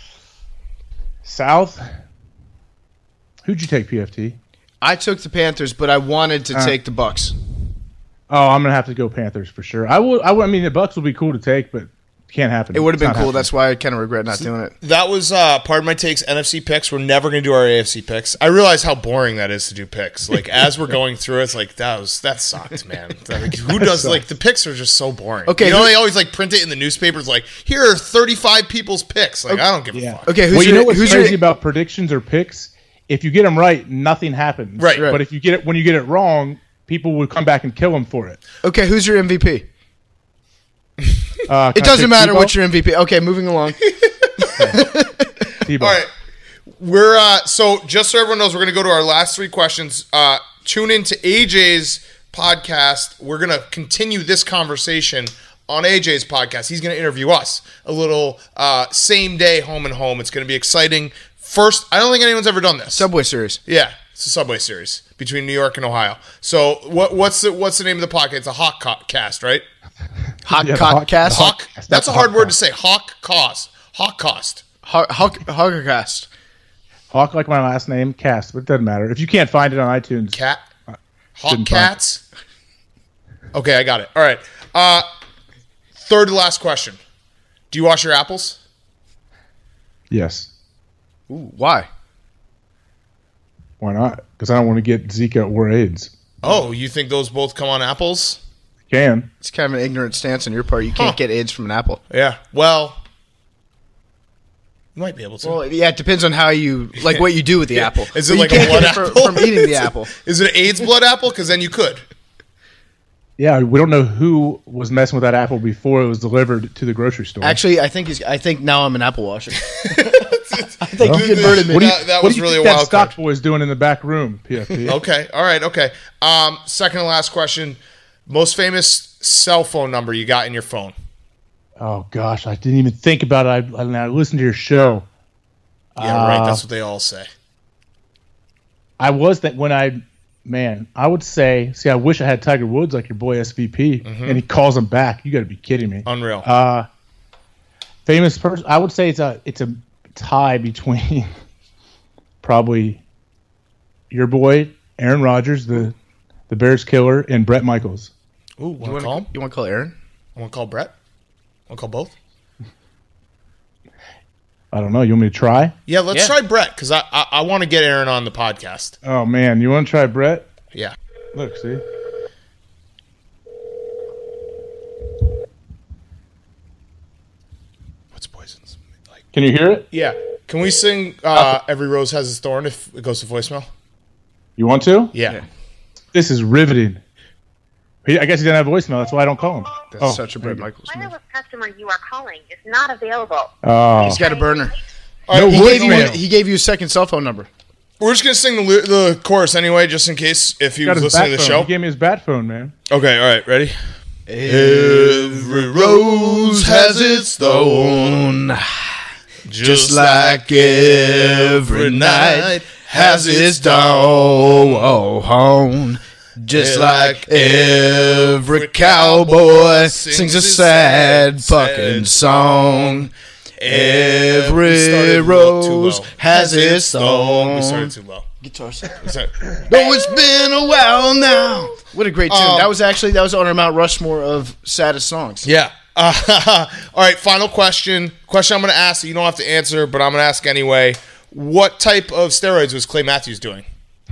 South. Who'd you take, PFT? I took the Panthers, but I wanted to take the Bucs. Oh, I'm gonna have to go Panthers for sure. I mean, the Bucs will be cool to take, but can't happen. It would have been cool. Happening. That's why I kind of regret not doing it. That was part of my takes. NFC picks. We're never going to do our AFC picks. I realize how boring that is to do picks. Like as we're going through, it's like that sucked, man. Like, who does like the picks are just so boring. Okay, you know they always like print it in the newspapers. Like here are 35 people's picks. Like I don't give a fuck. Okay, you know what's crazy about predictions or picks? If you get them right, nothing happens. Right. But if you get it when you get it wrong, people will come back and kill them for it. Okay, who's your MVP? It doesn't matter what's your MVP. Okay, moving along. All right. We're so just so everyone knows, we're going to go to our last three questions. Tune in to AJ's podcast. We're going to continue this conversation on AJ's podcast. He's going to interview us a little same day home and home. It's going to be exciting. First, I don't think anyone's ever done this. Subway Series. Yeah, it's a Subway Series between New York and Ohio. So what's the name of the podcast? It's a Hawk Cast, right? Hawkcast. Hawk. That's a hard word to say. Hawkcast. Hawkcast. Hawk like my last name, Cast, but it doesn't matter. If you can't find it on iTunes. Hawk Cats. Okay, I got it. All right. Third to last question. Do you wash your apples? Yes. Ooh, why? Why not? Because I don't want to get Zika or AIDS. Oh, you think those both come on apples? Can. It's kind of an ignorant stance on your part. You can't get AIDS from an apple. Yeah. Well, you might be able to. Well, yeah, it depends on how you what you do with the apple. Is it like a blood apple from eating the apple? Is it an AIDS blood apple? Because then you could. Yeah, we don't know who was messing with that apple before it was delivered to the grocery store. Actually, I think now I'm an apple washer. I think you converted me. That was really a wild card. Stock boy's doing in the back room, PFP. Okay, all right, okay. Second and last question. Most famous cell phone number you got in your phone? Oh, gosh, I didn't even think about it. I listened to your show. Yeah, right, that's what they all say. I was that when I would say, I wish I had Tiger Woods like your boy SVP, and he calls him back. You got to be kidding me. Unreal. Famous person, I would say it's a tie between probably your boy Aaron Rodgers, the Bears killer, and Brett Michaels. Ooh, want to call him? You want to call Aaron? I want to call Brett. Want to call both? I don't know. You want me to try? Yeah, let's try Brett because I want to get Aaron on the podcast. Oh man, you want to try Brett? Yeah. Look, see. What's Poison's like? Can you hear it? Yeah. Can we sing "Every Rose Has Its Thorn" if it goes to voicemail? You want to? Yeah. This is riveting. I guess he didn't have voicemail. That's why I don't call him. That's such a Brett Michaels move. Wireless customer you are calling is not available. Oh. He's got a burner. All right, He gave you a second cell phone number. We're just going to sing the chorus anyway, just in case if he was listening to the show. He gave me his bat phone, man. Okay, all right, ready? Every rose has its thorn, just like every night has its dawn. Just like every cowboy sings a sad fucking song. Every rose has its thorn. We started too low. Guitar set. No, it's been a while now. What a great tune. That was on our Mount Rushmore of saddest songs. Yeah. All right, final question. Question I'm going to ask that you don't have to answer, but I'm going to ask anyway. What type of steroids was Clay Matthews doing?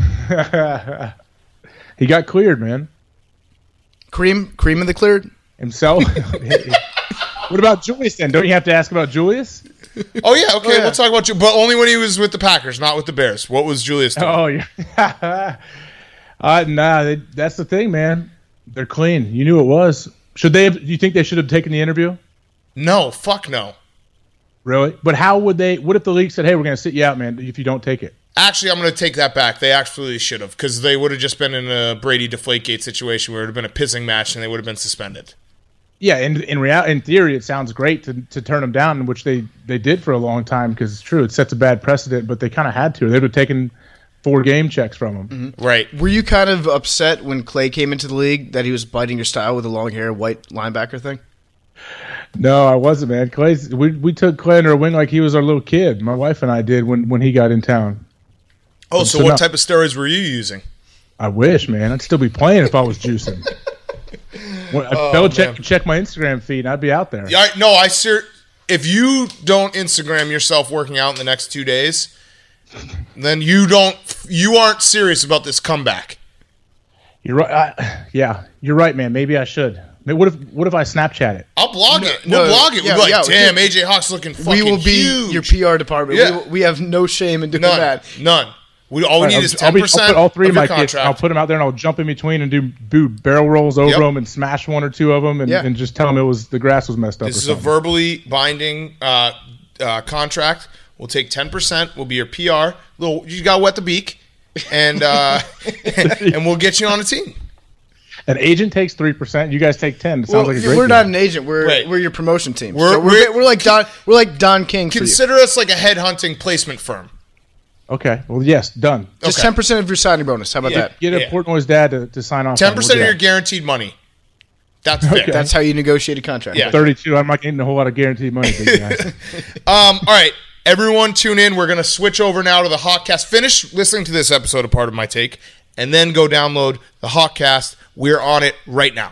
He got cleared, man. Cream in the cleared? Himself? What about Julius then? Don't you have to ask about Julius? Oh, yeah, okay. We'll talk about you, but only when he was with the Packers, not with the Bears. What was Julius doing? Oh, yeah. That's the thing, man. They're clean. You knew it was. Should they have? Do you think they should have taken the interview? No, fuck no. Really? But how would they? What if the league said, "Hey, we're going to sit you out, man, if you don't take it"? Actually, I'm going to take that back. They absolutely should have, because they would have just been in a Brady Deflategate situation where it would have been a pissing match and they would have been suspended. Yeah, in theory, it sounds great to turn them down, which they did for a long time, because it's true. It sets a bad precedent, but they kind of had to. They would have taken 4 game checks from him. Mm-hmm. Right. Were you kind of upset when Clay came into the league that he was biting your style with the long hair, white linebacker thing? No, I wasn't, man. We took Clay under our wing like he was our little kid. My wife and I did when he got in town. Oh, so what type of steroids were you using? I wish, man. I'd still be playing if I was juicing. Check my Instagram feed, and I'd be out there. Yeah, if you don't Instagram yourself working out in the next 2 days, then you aren't serious about this comeback. You're right. Yeah, you're right, man. Maybe I should. What if I Snapchat it? I'll blog it. We'll blog it. We'll be like, damn, AJ Hawk's looking fucking huge. We will be your PR department. Yeah. We have no shame in doing that. None. All we need is 10%. I'll put all 3 of my contract. kids. I'll put them out there and I'll jump in between and do barrel rolls over them and smash 1 or 2 of them and just tell them the grass was messed up. This is a verbally binding contract. We'll take 10%. We'll be your PR. You got to wet the beak, and and we'll get you on a team. An agent takes 3%. You guys take 10. It sounds like a great we're deal. not an agent. We're your promotion team. We're like Don King. Consider us like a headhunting placement firm. Okay. Well, yes, done. Just 10% of your signing bonus. How about that? Get a Portnoy's dad to sign off. 10% of your guaranteed money. That's fair. Okay. That's how you negotiate a contract. Yeah. 32. I'm not getting a whole lot of guaranteed money. Big guys. All right. Everyone tune in. We're going to switch over now to the Hawkcast. Finish listening to this episode of Part of My Take, and then go download the Hawkcast. We're on it right now.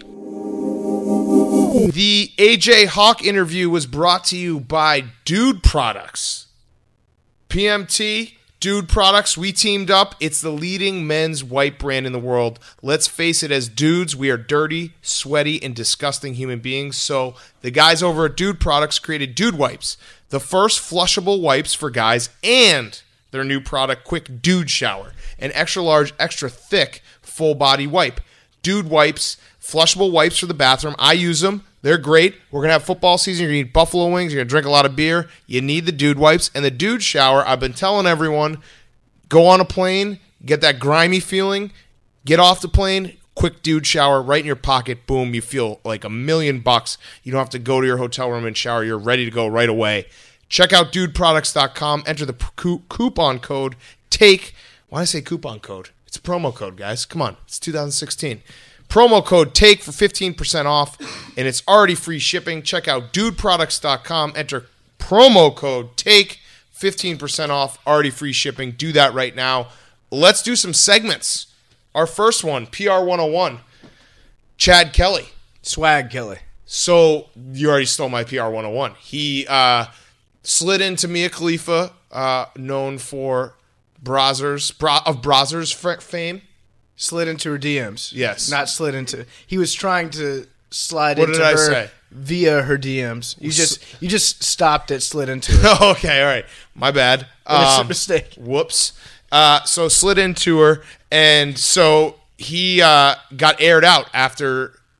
The AJ Hawk interview was brought to you by Dude Products. PMT, Dude Products, we teamed up. It's the leading men's wipe brand in the world. Let's face it, as dudes, we are dirty, sweaty, and disgusting human beings. So the guys over at Dude Products created Dude Wipes, the first flushable wipes for guys, and their new product, Quick Dude Shower, an extra large, extra thick, full body wipe. Dude Wipes, flushable wipes for the bathroom. I use them. They're great. We're going to have football season. You're going to eat buffalo wings. You're going to drink a lot of beer. You need the Dude Wipes. And the Dude Shower, I've been telling everyone, go on a plane, get that grimy feeling, get off the plane, quick Dude Shower right in your pocket. Boom, you feel like $1,000,000. You don't have to go to your hotel room and shower. You're ready to go right away. Check out dudeproducts.com. Enter the coupon code TAKE. Why did I say coupon code? It's a promo code, guys. Come on. It's 2016. Promo code TAKE for 15% off, and it's already free shipping. Check out dudeproducts.com. Enter promo code TAKE, 15% off, already free shipping. Do that right now. Let's do some segments. Our first one, PR 101, Chad Kelly. Swag Kelly. So you already stole my PR 101. He slid into Mia Khalifa, known for Brazzers fame. Slid into her DMs. Yes. Not slid into. He was trying to slide what into did I her say? Via her DMs. You just stopped at slid into her. Okay, all right. My bad. It's a mistake. Whoops. So slid into her, and so he got aired out after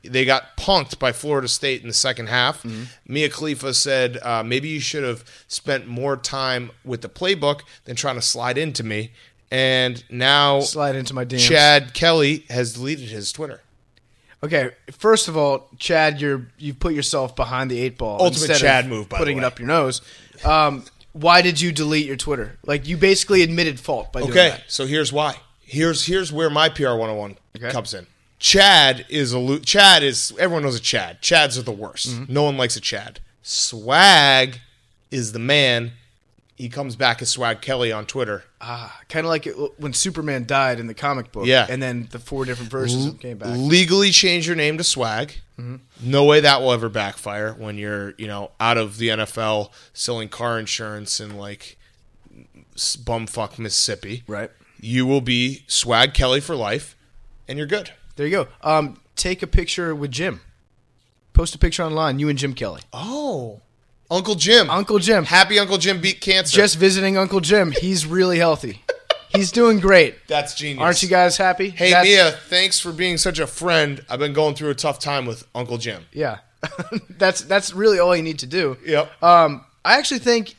they got punked by Florida State in the second half. Mia Khalifa said, maybe you should have spent more time with the playbook than trying to slide into me. And now slide into my DMs. Chad Kelly has deleted his Twitter. Okay, first of all, Chad, you've put yourself behind the 8 ball. Ultimate instead Chad of move, by putting the it way. up your nose. Why did you delete your Twitter? Like, you basically admitted fault by doing Okay, that. so here's why. Here's where my PR 101 Okay. comes in. Chad is everyone knows a Chad. Chads are the worst. No one likes a Chad. Swag is the man. He comes back as Swag Kelly on Twitter. Kind of like when Superman died in the comic book. Yeah. And then the 4 different versions came back. Legally change your name to Swag. No way that will ever backfire when you're, out of the NFL selling car insurance in like bumfuck Mississippi. Right. You will be Swag Kelly for life, and you're good. There you go. Take a picture with Jim. Post a picture online, you and Jim Kelly. Oh, Uncle Jim. Uncle Jim. Happy Uncle Jim beat cancer. Just visiting Uncle Jim. He's really healthy. He's doing great. That's genius. Aren't you guys happy? Hey, Mia, thanks for being such a friend. I've been going through a tough time with Uncle Jim. Yeah. That's really all you need to do. Yep. I actually think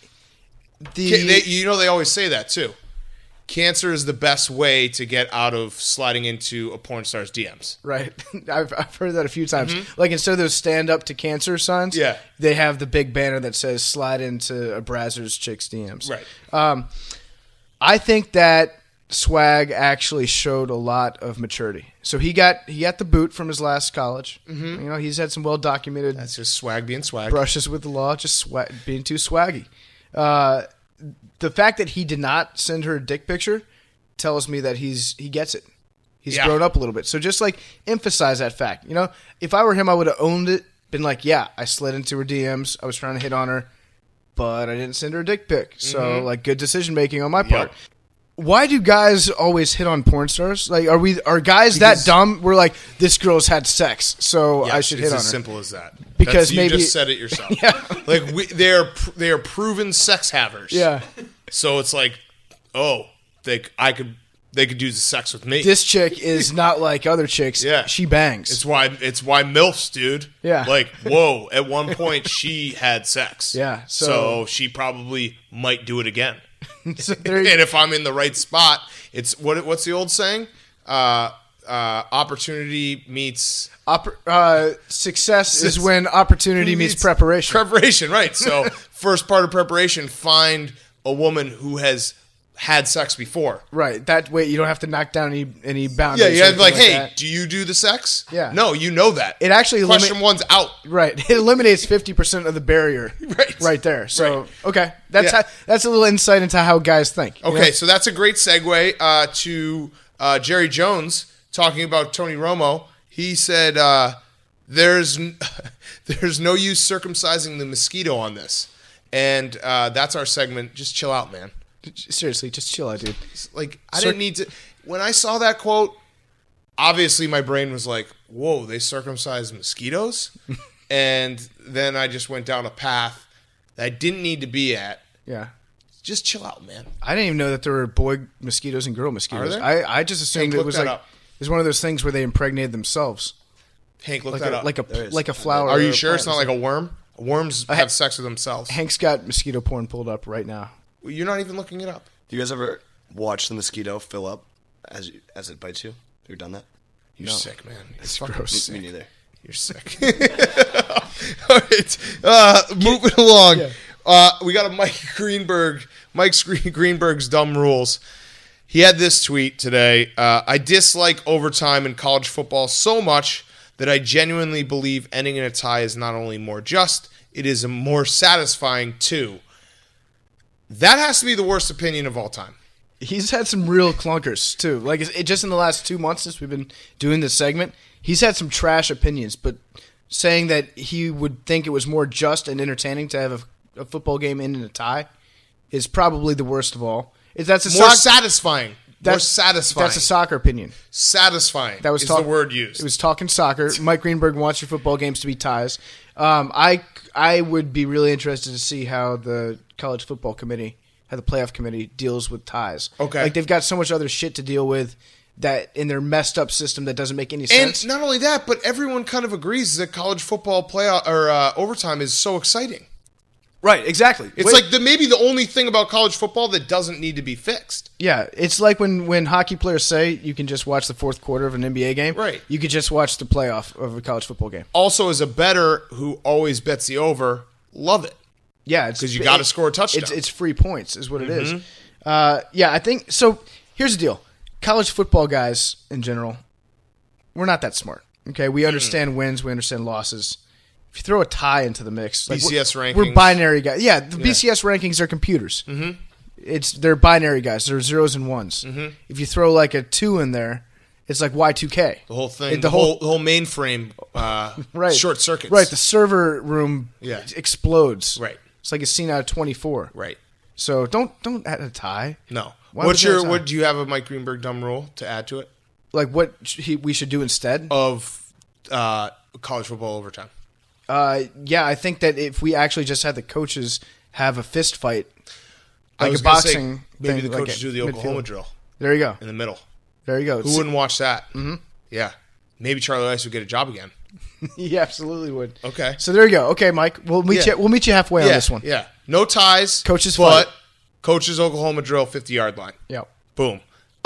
they always say that, too. Cancer is the best way to get out of sliding into a porn star's DMs. Right. I've heard that a few times. Like, instead of those stand up to cancer signs, Yeah. they have the big banner that says slide into a Brazzers chick's DMs. Right. I think that Swag actually showed a lot of maturity. So he got the boot from his last college. He's had some well documented That's just Swag being Swag. brushes with the law, just being too swaggy. The fact that he did not send her a dick picture tells me that he gets it. He's grown up a little bit. So just like emphasize that fact. If I were him, I would have owned it. Been like, yeah, I slid into her DMs. I was trying to hit on her, but I didn't send her a dick pic. So like, good decision making on my part. Why do guys always hit on porn stars? Like, are guys that dumb? We're like, this girl's had sex, so I should hit on her. It's as simple as that. Because you maybe just said it yourself. Yeah. Like they are proven sex havers. Yeah. So it's like, they could do the sex with me. This chick is not like other chicks. Yeah. She bangs. It's why MILFs, dude. Yeah. Like, whoa, at one point she had sex. Yeah, So she probably might do it again. So And if I'm in the right spot, it's what's the old saying? Opportunity meets success is when opportunity meets preparation. Preparation, right. So first part of preparation, find a woman who has had sex before. Right. That way you don't have to knock down any boundaries. Yeah, you have to be like, hey, that. do you do the sex? Yeah. No, you know that. It actually Question one's out. Right. It eliminates 50% of the barrier right there. So, okay. That's that's a little insight into how guys think. Okay, so that's a great segue to Jerry Jones talking about Tony Romo. He said there's no use circumcising the mosquito on this. And that's our segment. Just chill out, man. Seriously, just chill out, dude. Like, I didn't need to. When I saw that quote, obviously my brain was like, whoa, they circumcised mosquitoes? And then I just went down a path that I didn't need to be at. Yeah. Just chill out, man. I didn't even know that there were boy mosquitoes and girl mosquitoes. Are there? I just assumed Hank, it was look that like up. it was one of those things where they impregnated themselves. Hank, look Like that up. like a flower. Are or you a sure it's plant. not like a worm? Worms have sex with themselves. Hank's got mosquito porn pulled up right now. You're not even looking it up. Do you guys ever watch the mosquito fill up as it bites you? Have you done that? You're sick, man. It's fucking gross. sick. Me neither. You're sick. All right. Moving along. We got a Mike Greenberg. Mike's Greenberg's Dumb Rules. He had this tweet today. I dislike overtime in college football so much that I genuinely believe ending in a tie is not only more just, it is more satisfying too. That has to be the worst opinion of all time. He's had some real clunkers too. Like just in the last 2 months since we've been doing this segment, he's had some trash opinions. But saying that he would think it was more just and entertaining to have a football game end in a tie is probably the worst of all. That's More satisfying. More That's satisfying. a soccer opinion. Satisfying. That was is the word used. It was talking soccer. Mike Greenberg wants your football games to be ties. I would be really interested to see how the college football committee, how the playoff committee deals with ties. Okay. Like they've got so much other shit to deal with. that in their messed up system that doesn't make any sense. And not only that, but everyone kind of agrees that college football playoff or overtime is so exciting. Right, exactly. It's like maybe the only thing about college football that doesn't need to be fixed. Yeah, it's like when hockey players say you can just watch the fourth quarter of an NBA game. Right. You could just watch the playoff of a college football game. Also, as a bettor who always bets the over, love it. Yeah, Because you got to score a touchdown. It's free points is what it is. Yeah, I think so. Here's the deal: college football guys in general, we're not that smart. Okay, we understand wins, we understand losses. If you throw a tie into the mix, BCS rankings. We're binary guys. Yeah, the BCS rankings are computers. They're binary guys. They're zeros and ones. If you throw like a 2 in there, it's like Y2K. The whole thing, the whole mainframe, right. Short circuits. Right, the server room explodes. Right, it's like a scene out of 24. Right. So don't add a tie. No. What do you have a Mike Greenberg dumb rule to add to it? Like what we should do instead of college football overtime? Yeah, I think that if we actually just had the coaches have a fist fight, like a boxing, maybe thing, the coaches like do the Oklahoma drill. There you go. In the middle. There you go. Who wouldn't watch that? Mm-hmm. Yeah. Maybe Charlie Rice would get a job again. He absolutely would. Okay. So there you go. Okay, Mike. We'll meet you. We'll meet you halfway on this one. Yeah. No ties. Coaches but fight. Coaches Oklahoma drill 50-yard line. Yep. Boom.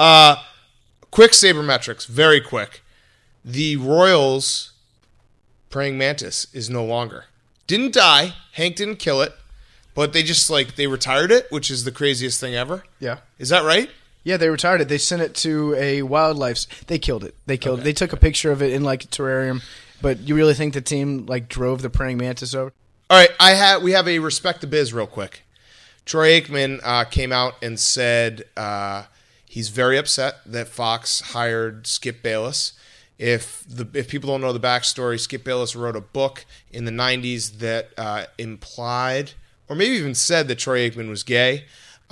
Quick sabermetrics. Very quick. The Royals praying mantis is no longer. Didn't die. Hank didn't kill it. But they just they retired it, which is the craziest thing ever. Yeah. Is that right? Yeah, they retired it. They sent it to a wildlife. They killed it. They killed it. They took a picture of it in like a terrarium. But you really think the team drove the praying mantis over? All right, we have a Respect the Biz real quick. Troy Aikman came out and said he's very upset that Fox hired Skip Bayless. If people don't know the backstory, Skip Bayless wrote a book in the 90s that implied, or maybe even said, that Troy Aikman was gay.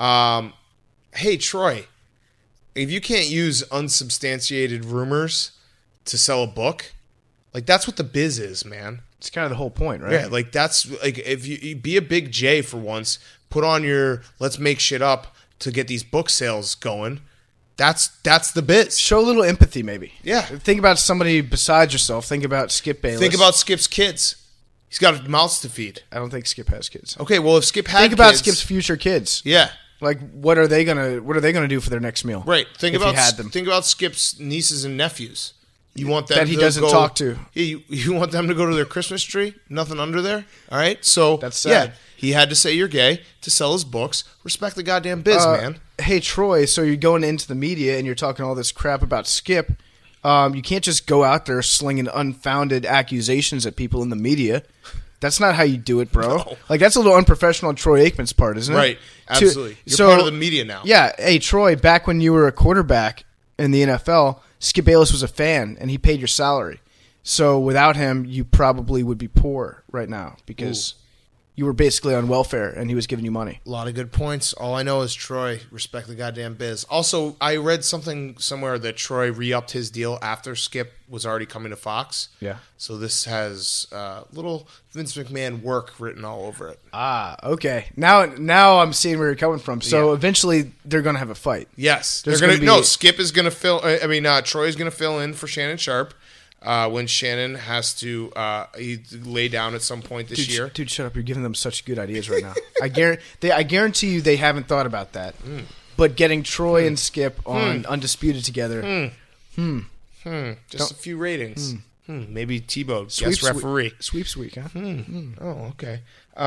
Hey, Troy, if you can't use unsubstantiated rumors to sell a book, that's what the biz is, man. It's kind of the whole point, right? Yeah, that's if you be a big J for once, put on your let's make shit up to get these book sales going. That's the biz. Show a little empathy, maybe. Yeah. Think about somebody besides yourself. Think about Skip Bayless. Think about Skip's kids. He's got mouths to feed. I don't think Skip has kids. Okay, well if Skip had think about kids, Skip's future kids. Yeah. What are they gonna do for their next meal? Right. Think them. Think about Skip's nieces and nephews. You want them that he doesn't talk to. Yeah, you want them to go to their Christmas tree? Nothing under there? All right? So, that's sad. Yeah, he had to say you're gay to sell his books. Respect the goddamn biz, man. Hey, Troy, so you're going into the media and you're talking all this crap about Skip. You can't just go out there slinging unfounded accusations at people in the media. That's not how you do it, bro. No. That's a little unprofessional on Troy Aikman's part, isn't it? Right. Absolutely. You're part of the media now. Yeah. Hey, Troy, back when you were a quarterback in the NFL, Skip Bayless was a fan, and he paid your salary. So without him, you probably would be poor right now because you were basically on welfare, and he was giving you money. A lot of good points. All I know is Troy, respect the goddamn biz. Also, I read something somewhere that Troy re-upped his deal after Skip was already coming to Fox. Yeah. So this has little Vince McMahon work written all over it. Ah, okay. Now I'm seeing where you're coming from. So eventually they're going to have a fight. Yes. Skip is going to Troy is going to fill in for Shannon Sharp. When Shannon has to lay down at some point this year. Dude, shut up. You're giving them such good ideas right now. I guarantee you they haven't thought about that. But getting Troy and Skip on Undisputed together. Just a few ratings. Maybe Tebow, guest referee. Sweeps week, huh? Oh, okay.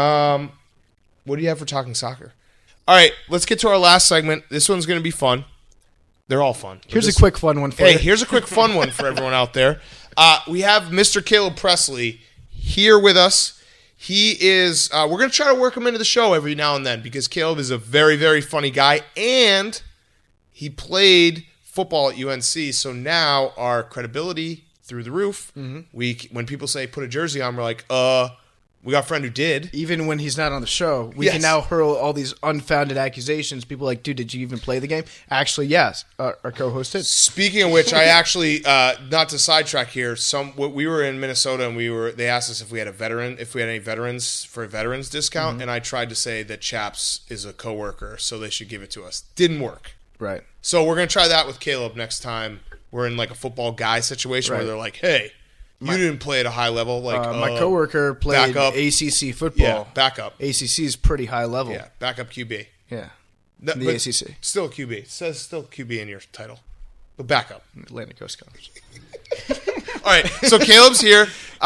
What do you have for Talking Soccer? All right, let's get to our last segment. This one's going to be fun. They're all fun. Here's a quick fun one for you. Hey, here's a quick fun one for everyone out there. We have Mr. Caleb Presley here with us. He is, we're going to try to work him into the show every now and then because Caleb is a very, very funny guy, and he played football at UNC, so now our credibility through the roof. When people say put a jersey on, we're like, we got a friend who did. Even when he's not on the show, we can now hurl all these unfounded accusations. People are like, dude, did you even play the game? Actually, yes. Our co-host did. Speaking of which, I actually, not to sidetrack here, we were in Minnesota and they asked us if we had any veterans for a veterans discount, and I tried to say that Chaps is a coworker, so they should give it to us. Didn't work. Right. So we're gonna try that with Caleb next time we're in like a football guy situation where Right. they're like, "Hey, you didn't play at a high level." Like my coworker played back up. ACC football. Yeah, back up. ACC is pretty high level. Yeah, back up QB. Yeah. No, The but ACC. Still QB. It says still QB in your title. But back up. Atlantic Coast Conference. All right, so Caleb's here.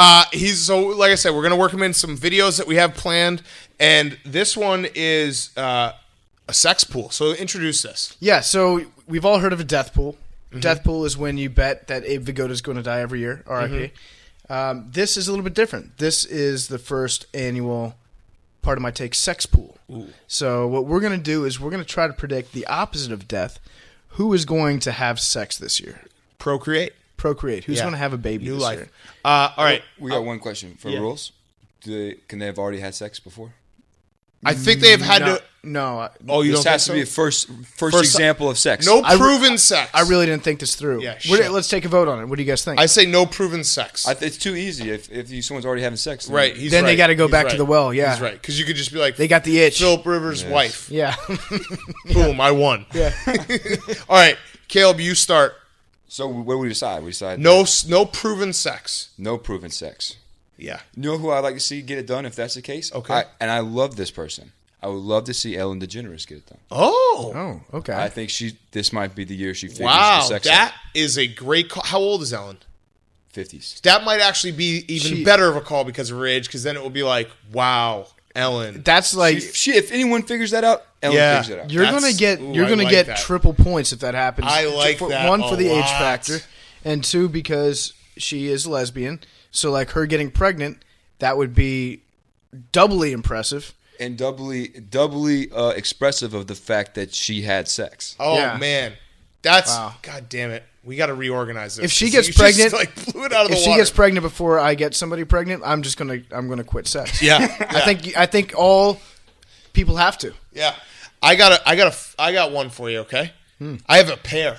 Like I said, we're gonna work him in some videos that we have planned, and this one is a sex pool. So introduce this. Yeah, so we've all heard of a death pool. Mm-hmm. Death pool is when you bet that Abe Vigoda is going to die every year, RIP. Mm-hmm. This is a little bit different. This is the first annual Part of My Take sex pool. Ooh. So what we're going to do is we're going to try to predict the opposite of death. Who is going to have sex this year? Procreate. Procreate. Who's Yeah. going to have a baby New this life. year? All right. We got one question for yeah. rules. Can they have already had sex before? I think they've had to. No. Oh, you This don't has think to so? be a first example of sex. No I re- proven sex. I really didn't think this through. Yeah, shit. Let's take a vote on it. What do you guys think? I say no proven sex. It's too easy if someone's already having sex. then- Right. He's Then they right. gotta go He's back to right. the well, yeah. He's right. Because you could just be like, They got the itch. Philip Rivers' wife. Yeah. Boom, I won. Yeah. All right, Caleb, you start. So what do we decide? We decide No proven sex. no proven sex. Yeah. You know who I'd like to see get it done if that's the case? Okay. I love this person. I would love to see Ellen DeGeneres get it done. Oh. Oh, okay. I think this might be the year she figures the Wow. sex That is a great call. How old is Ellen? 50s. That might actually be even better of a call because of her age, because then it will be like, wow, Ellen. That's like If anyone figures that out, Ellen Yeah. figures it out. you're That's- gonna get ooh, you're I gonna like get that. triple points if that happens. I like that one a for the age lot. factor, and two because she is lesbian. So like her getting pregnant, that would be doubly impressive. And doubly expressive of the fact that she had sex. Oh, Yeah. man. That's, Wow. God damn it. We got to reorganize this. If she 'cause gets you just, pregnant- like, blew it out of If the she water. gets pregnant before I get somebody pregnant, I'm gonna quit sex. Yeah. I think all people have to. Yeah. I got one for you, okay? I have a pair.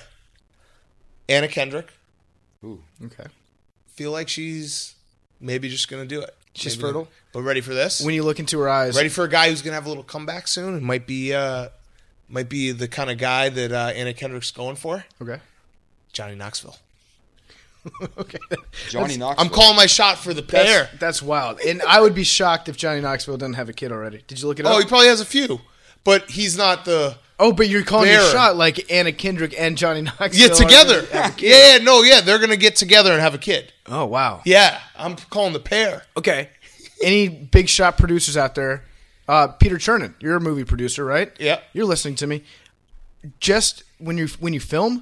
Anna Kendrick. Okay. Feel like she's maybe just going to do it. She's Maybe fertile? not. But ready for this? When you look into her eyes, Ready for a guy who's going to have a little comeback soon? It might be the kind of guy that Anna Kendrick's going for. Okay. Johnny Knoxville. Okay. Johnny Knoxville. I'm calling my shot for the pair. That's wild. And I would be shocked if Johnny Knoxville doesn't have a kid already. Did you look it up? Oh, he probably has a few. But he's not the... Oh, but you're calling your Bearer. shot like Anna Kendrick and Johnny Knoxville. Yeah, together. are gonna have a kid. Yeah, they're going to get together and have a kid. Oh, wow. Yeah, I'm calling the pair. Okay. Any big shot producers out there? Peter Chernin, you're a movie producer, right? Yeah. You're listening to me. Just when you film,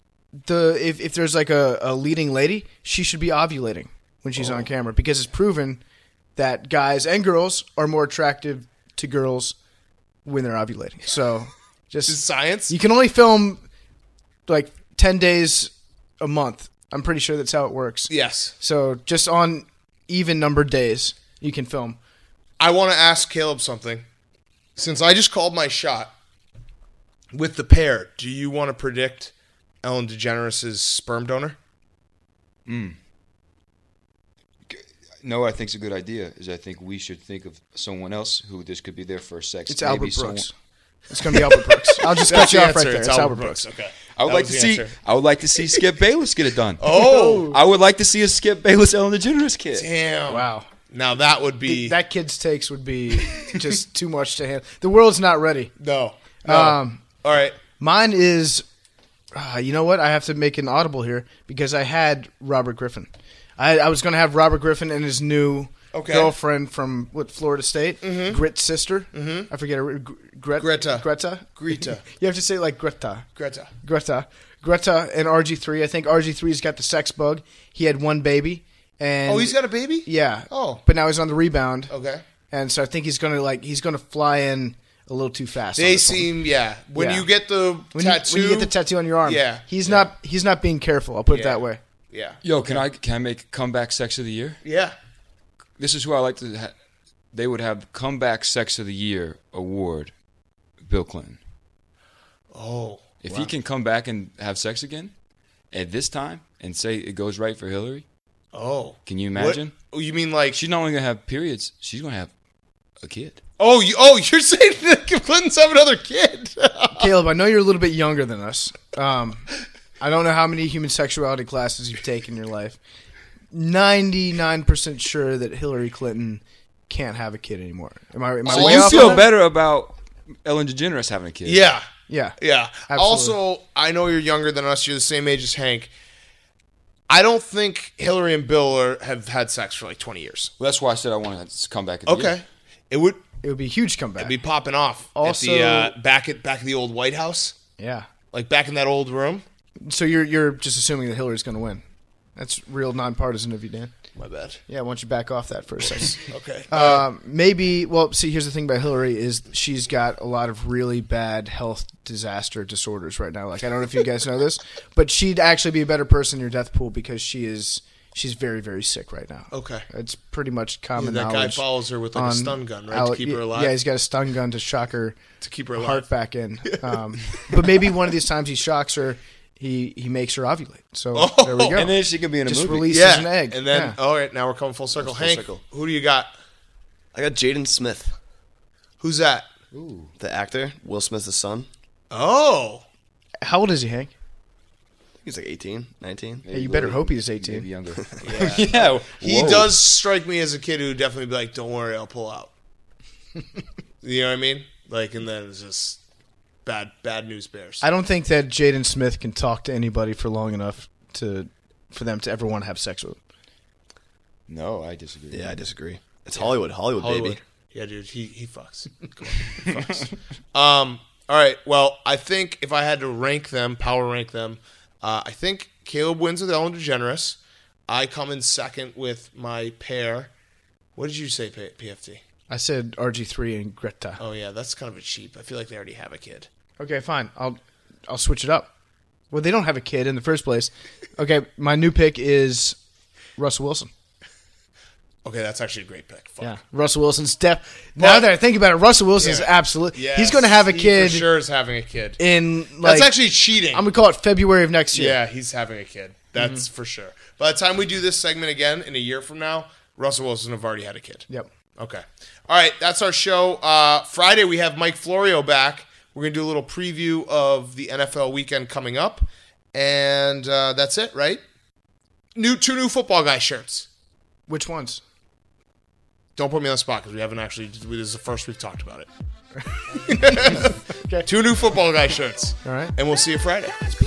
if there's like a leading lady, she should be ovulating when she's on camera because it's proven that guys and girls are more attractive to girls when they're ovulating. So This is just science. you can only film like 10 days a month. I'm pretty sure that's how it works. Yes. So just on even numbered days, you can film. I want to ask Caleb something. Since I just called my shot with the pair, do you want to predict Ellen DeGeneres' sperm donor? No, I think it's a good idea. I think we should think of someone else who this could be their first sex. It's Maybe Albert someone- Brooks. It's going to be Albert Brooks. I'll just cut you off right there. It's Albert Brooks. Okay. I would That like was to the see. answer. I would like to see Skip Bayless get it done. Oh, I would like to see a Skip Bayless Ellen DeGeneres kid. damn. Wow. Now that would be... That kid's takes would be just too much to handle. The world's not ready. No. No. Um, All right. Mine is, you know what? I have to make an audible here because I had Robert Griffin. I was going to have Robert Griffin and his new girlfriend from Florida State, Grit's sister. I forget her. Greta. Greta. You have to say it like Greta. Greta. Greta and RG3. I think RG3's got the sex bug. He had one baby. And Oh, he's got a baby? yeah. Oh. But now he's on the rebound. Okay. And so I think he's gonna fly in a little too fast. on They this one. seem, yeah. When Yeah. you get the tattoo... When you get the tattoo on your arm. Yeah. He's not being careful. I'll put it Yeah. that way. Yeah. Yo, can I make comeback sex of the year? Yeah. This is who I like to. They would have comeback sex of the year award. Bill Clinton. Oh. If he can come back and have sex again at this time and say it goes right for Hillary, Oh. can you imagine? What? You mean like... She's not only gonna have periods, she's gonna have a kid. you're saying that Clinton's have another kid? Caleb, I know you're a little bit younger than us. I don't know how many human sexuality classes you've taken in your life. 99% sure that Hillary Clinton can't have a kid anymore. Am I So way you off feel on that? better about Ellen DeGeneres having a kid? Yeah. Yeah. Yeah. Absolutely. Also, I know you're younger than us. You're the same age as Hank. I don't think Hillary and Bill have had sex for like 20 years. Well, that's why I said I wanted to come back. At the Okay. end. It would be a huge comeback. be popping off Also- at the back at the old White House, Yeah. like back in that old room. So you're just assuming that Hillary's going to win. That's real nonpartisan of you, Dan. My bad. Yeah, why don't you back off that for a second? Okay. Maybe. Well, see, here's the thing about Hillary is she's got a lot of really bad health disaster disorders right now. Like I don't know if you guys know this, but she'd actually be a better person in your death pool because she's very, very sick right now. Okay. It's pretty much common that guy knowledge. follows her with like a on stun gun, right, to keep her alive? Yeah, he's got a stun gun to shock her, To keep her alive. heart back in. But maybe one of these times he shocks her, he makes her ovulate. So there we go. And then she can be in a Just movie. releases Yeah. an egg. And then, Yeah. all right, now we're coming full circle. Full Hank, circle. who do you got? I got Jaden Smith, Who's that? the actor, Will Smith's son. Oh. How old is he, Hank? He's like 18, 19. Hey, you better hope he's 18. Maybe younger. Yeah. He Whoa. does strike me as a kid who'd definitely be like, don't worry, I'll pull out. You know what I mean? Like, and then it's just bad news bears. I don't think that Jaden Smith can talk to anybody for long enough for them to ever want to have sex with him. No, I disagree. Yeah, I disagree. It's Hollywood, baby. Yeah, dude, he fucks. Come on, he fucks. All right, well, I think if I had to power rank them, I think Caleb wins with Ellen DeGeneres. I come in second with my pair. What did you say, PFT? I said RG3 and Greta. Oh, yeah, that's kind of a cheap. I feel like they already have a kid. Okay, fine. I'll switch it up. Well, they don't have a kid in the first place. Okay, my new pick is Russell Wilson. Okay, that's actually a great pick. Fuck. Yeah, Russell Wilson's now that I think about it, Russell Wilson's Yeah. absolutely. Yes, He's going to have a he kid for sure is having a kid. in like. That's actually cheating. I'm gonna call it February of next year. Yeah, he's having a kid. That's for sure. By the time we do this segment again in a year from now, Russell Wilson have already had a kid. Yep. Okay. All right, that's our show. Friday, we have Mike Florio back. We're going to do a little preview of the NFL weekend coming up. And that's it, right? Two new Football Guy shirts. Which ones? Don't put me on the spot because we haven't actually. This is the first we've talked about it. Okay. 2 new Football Guy shirts. All right. And we'll see you Friday.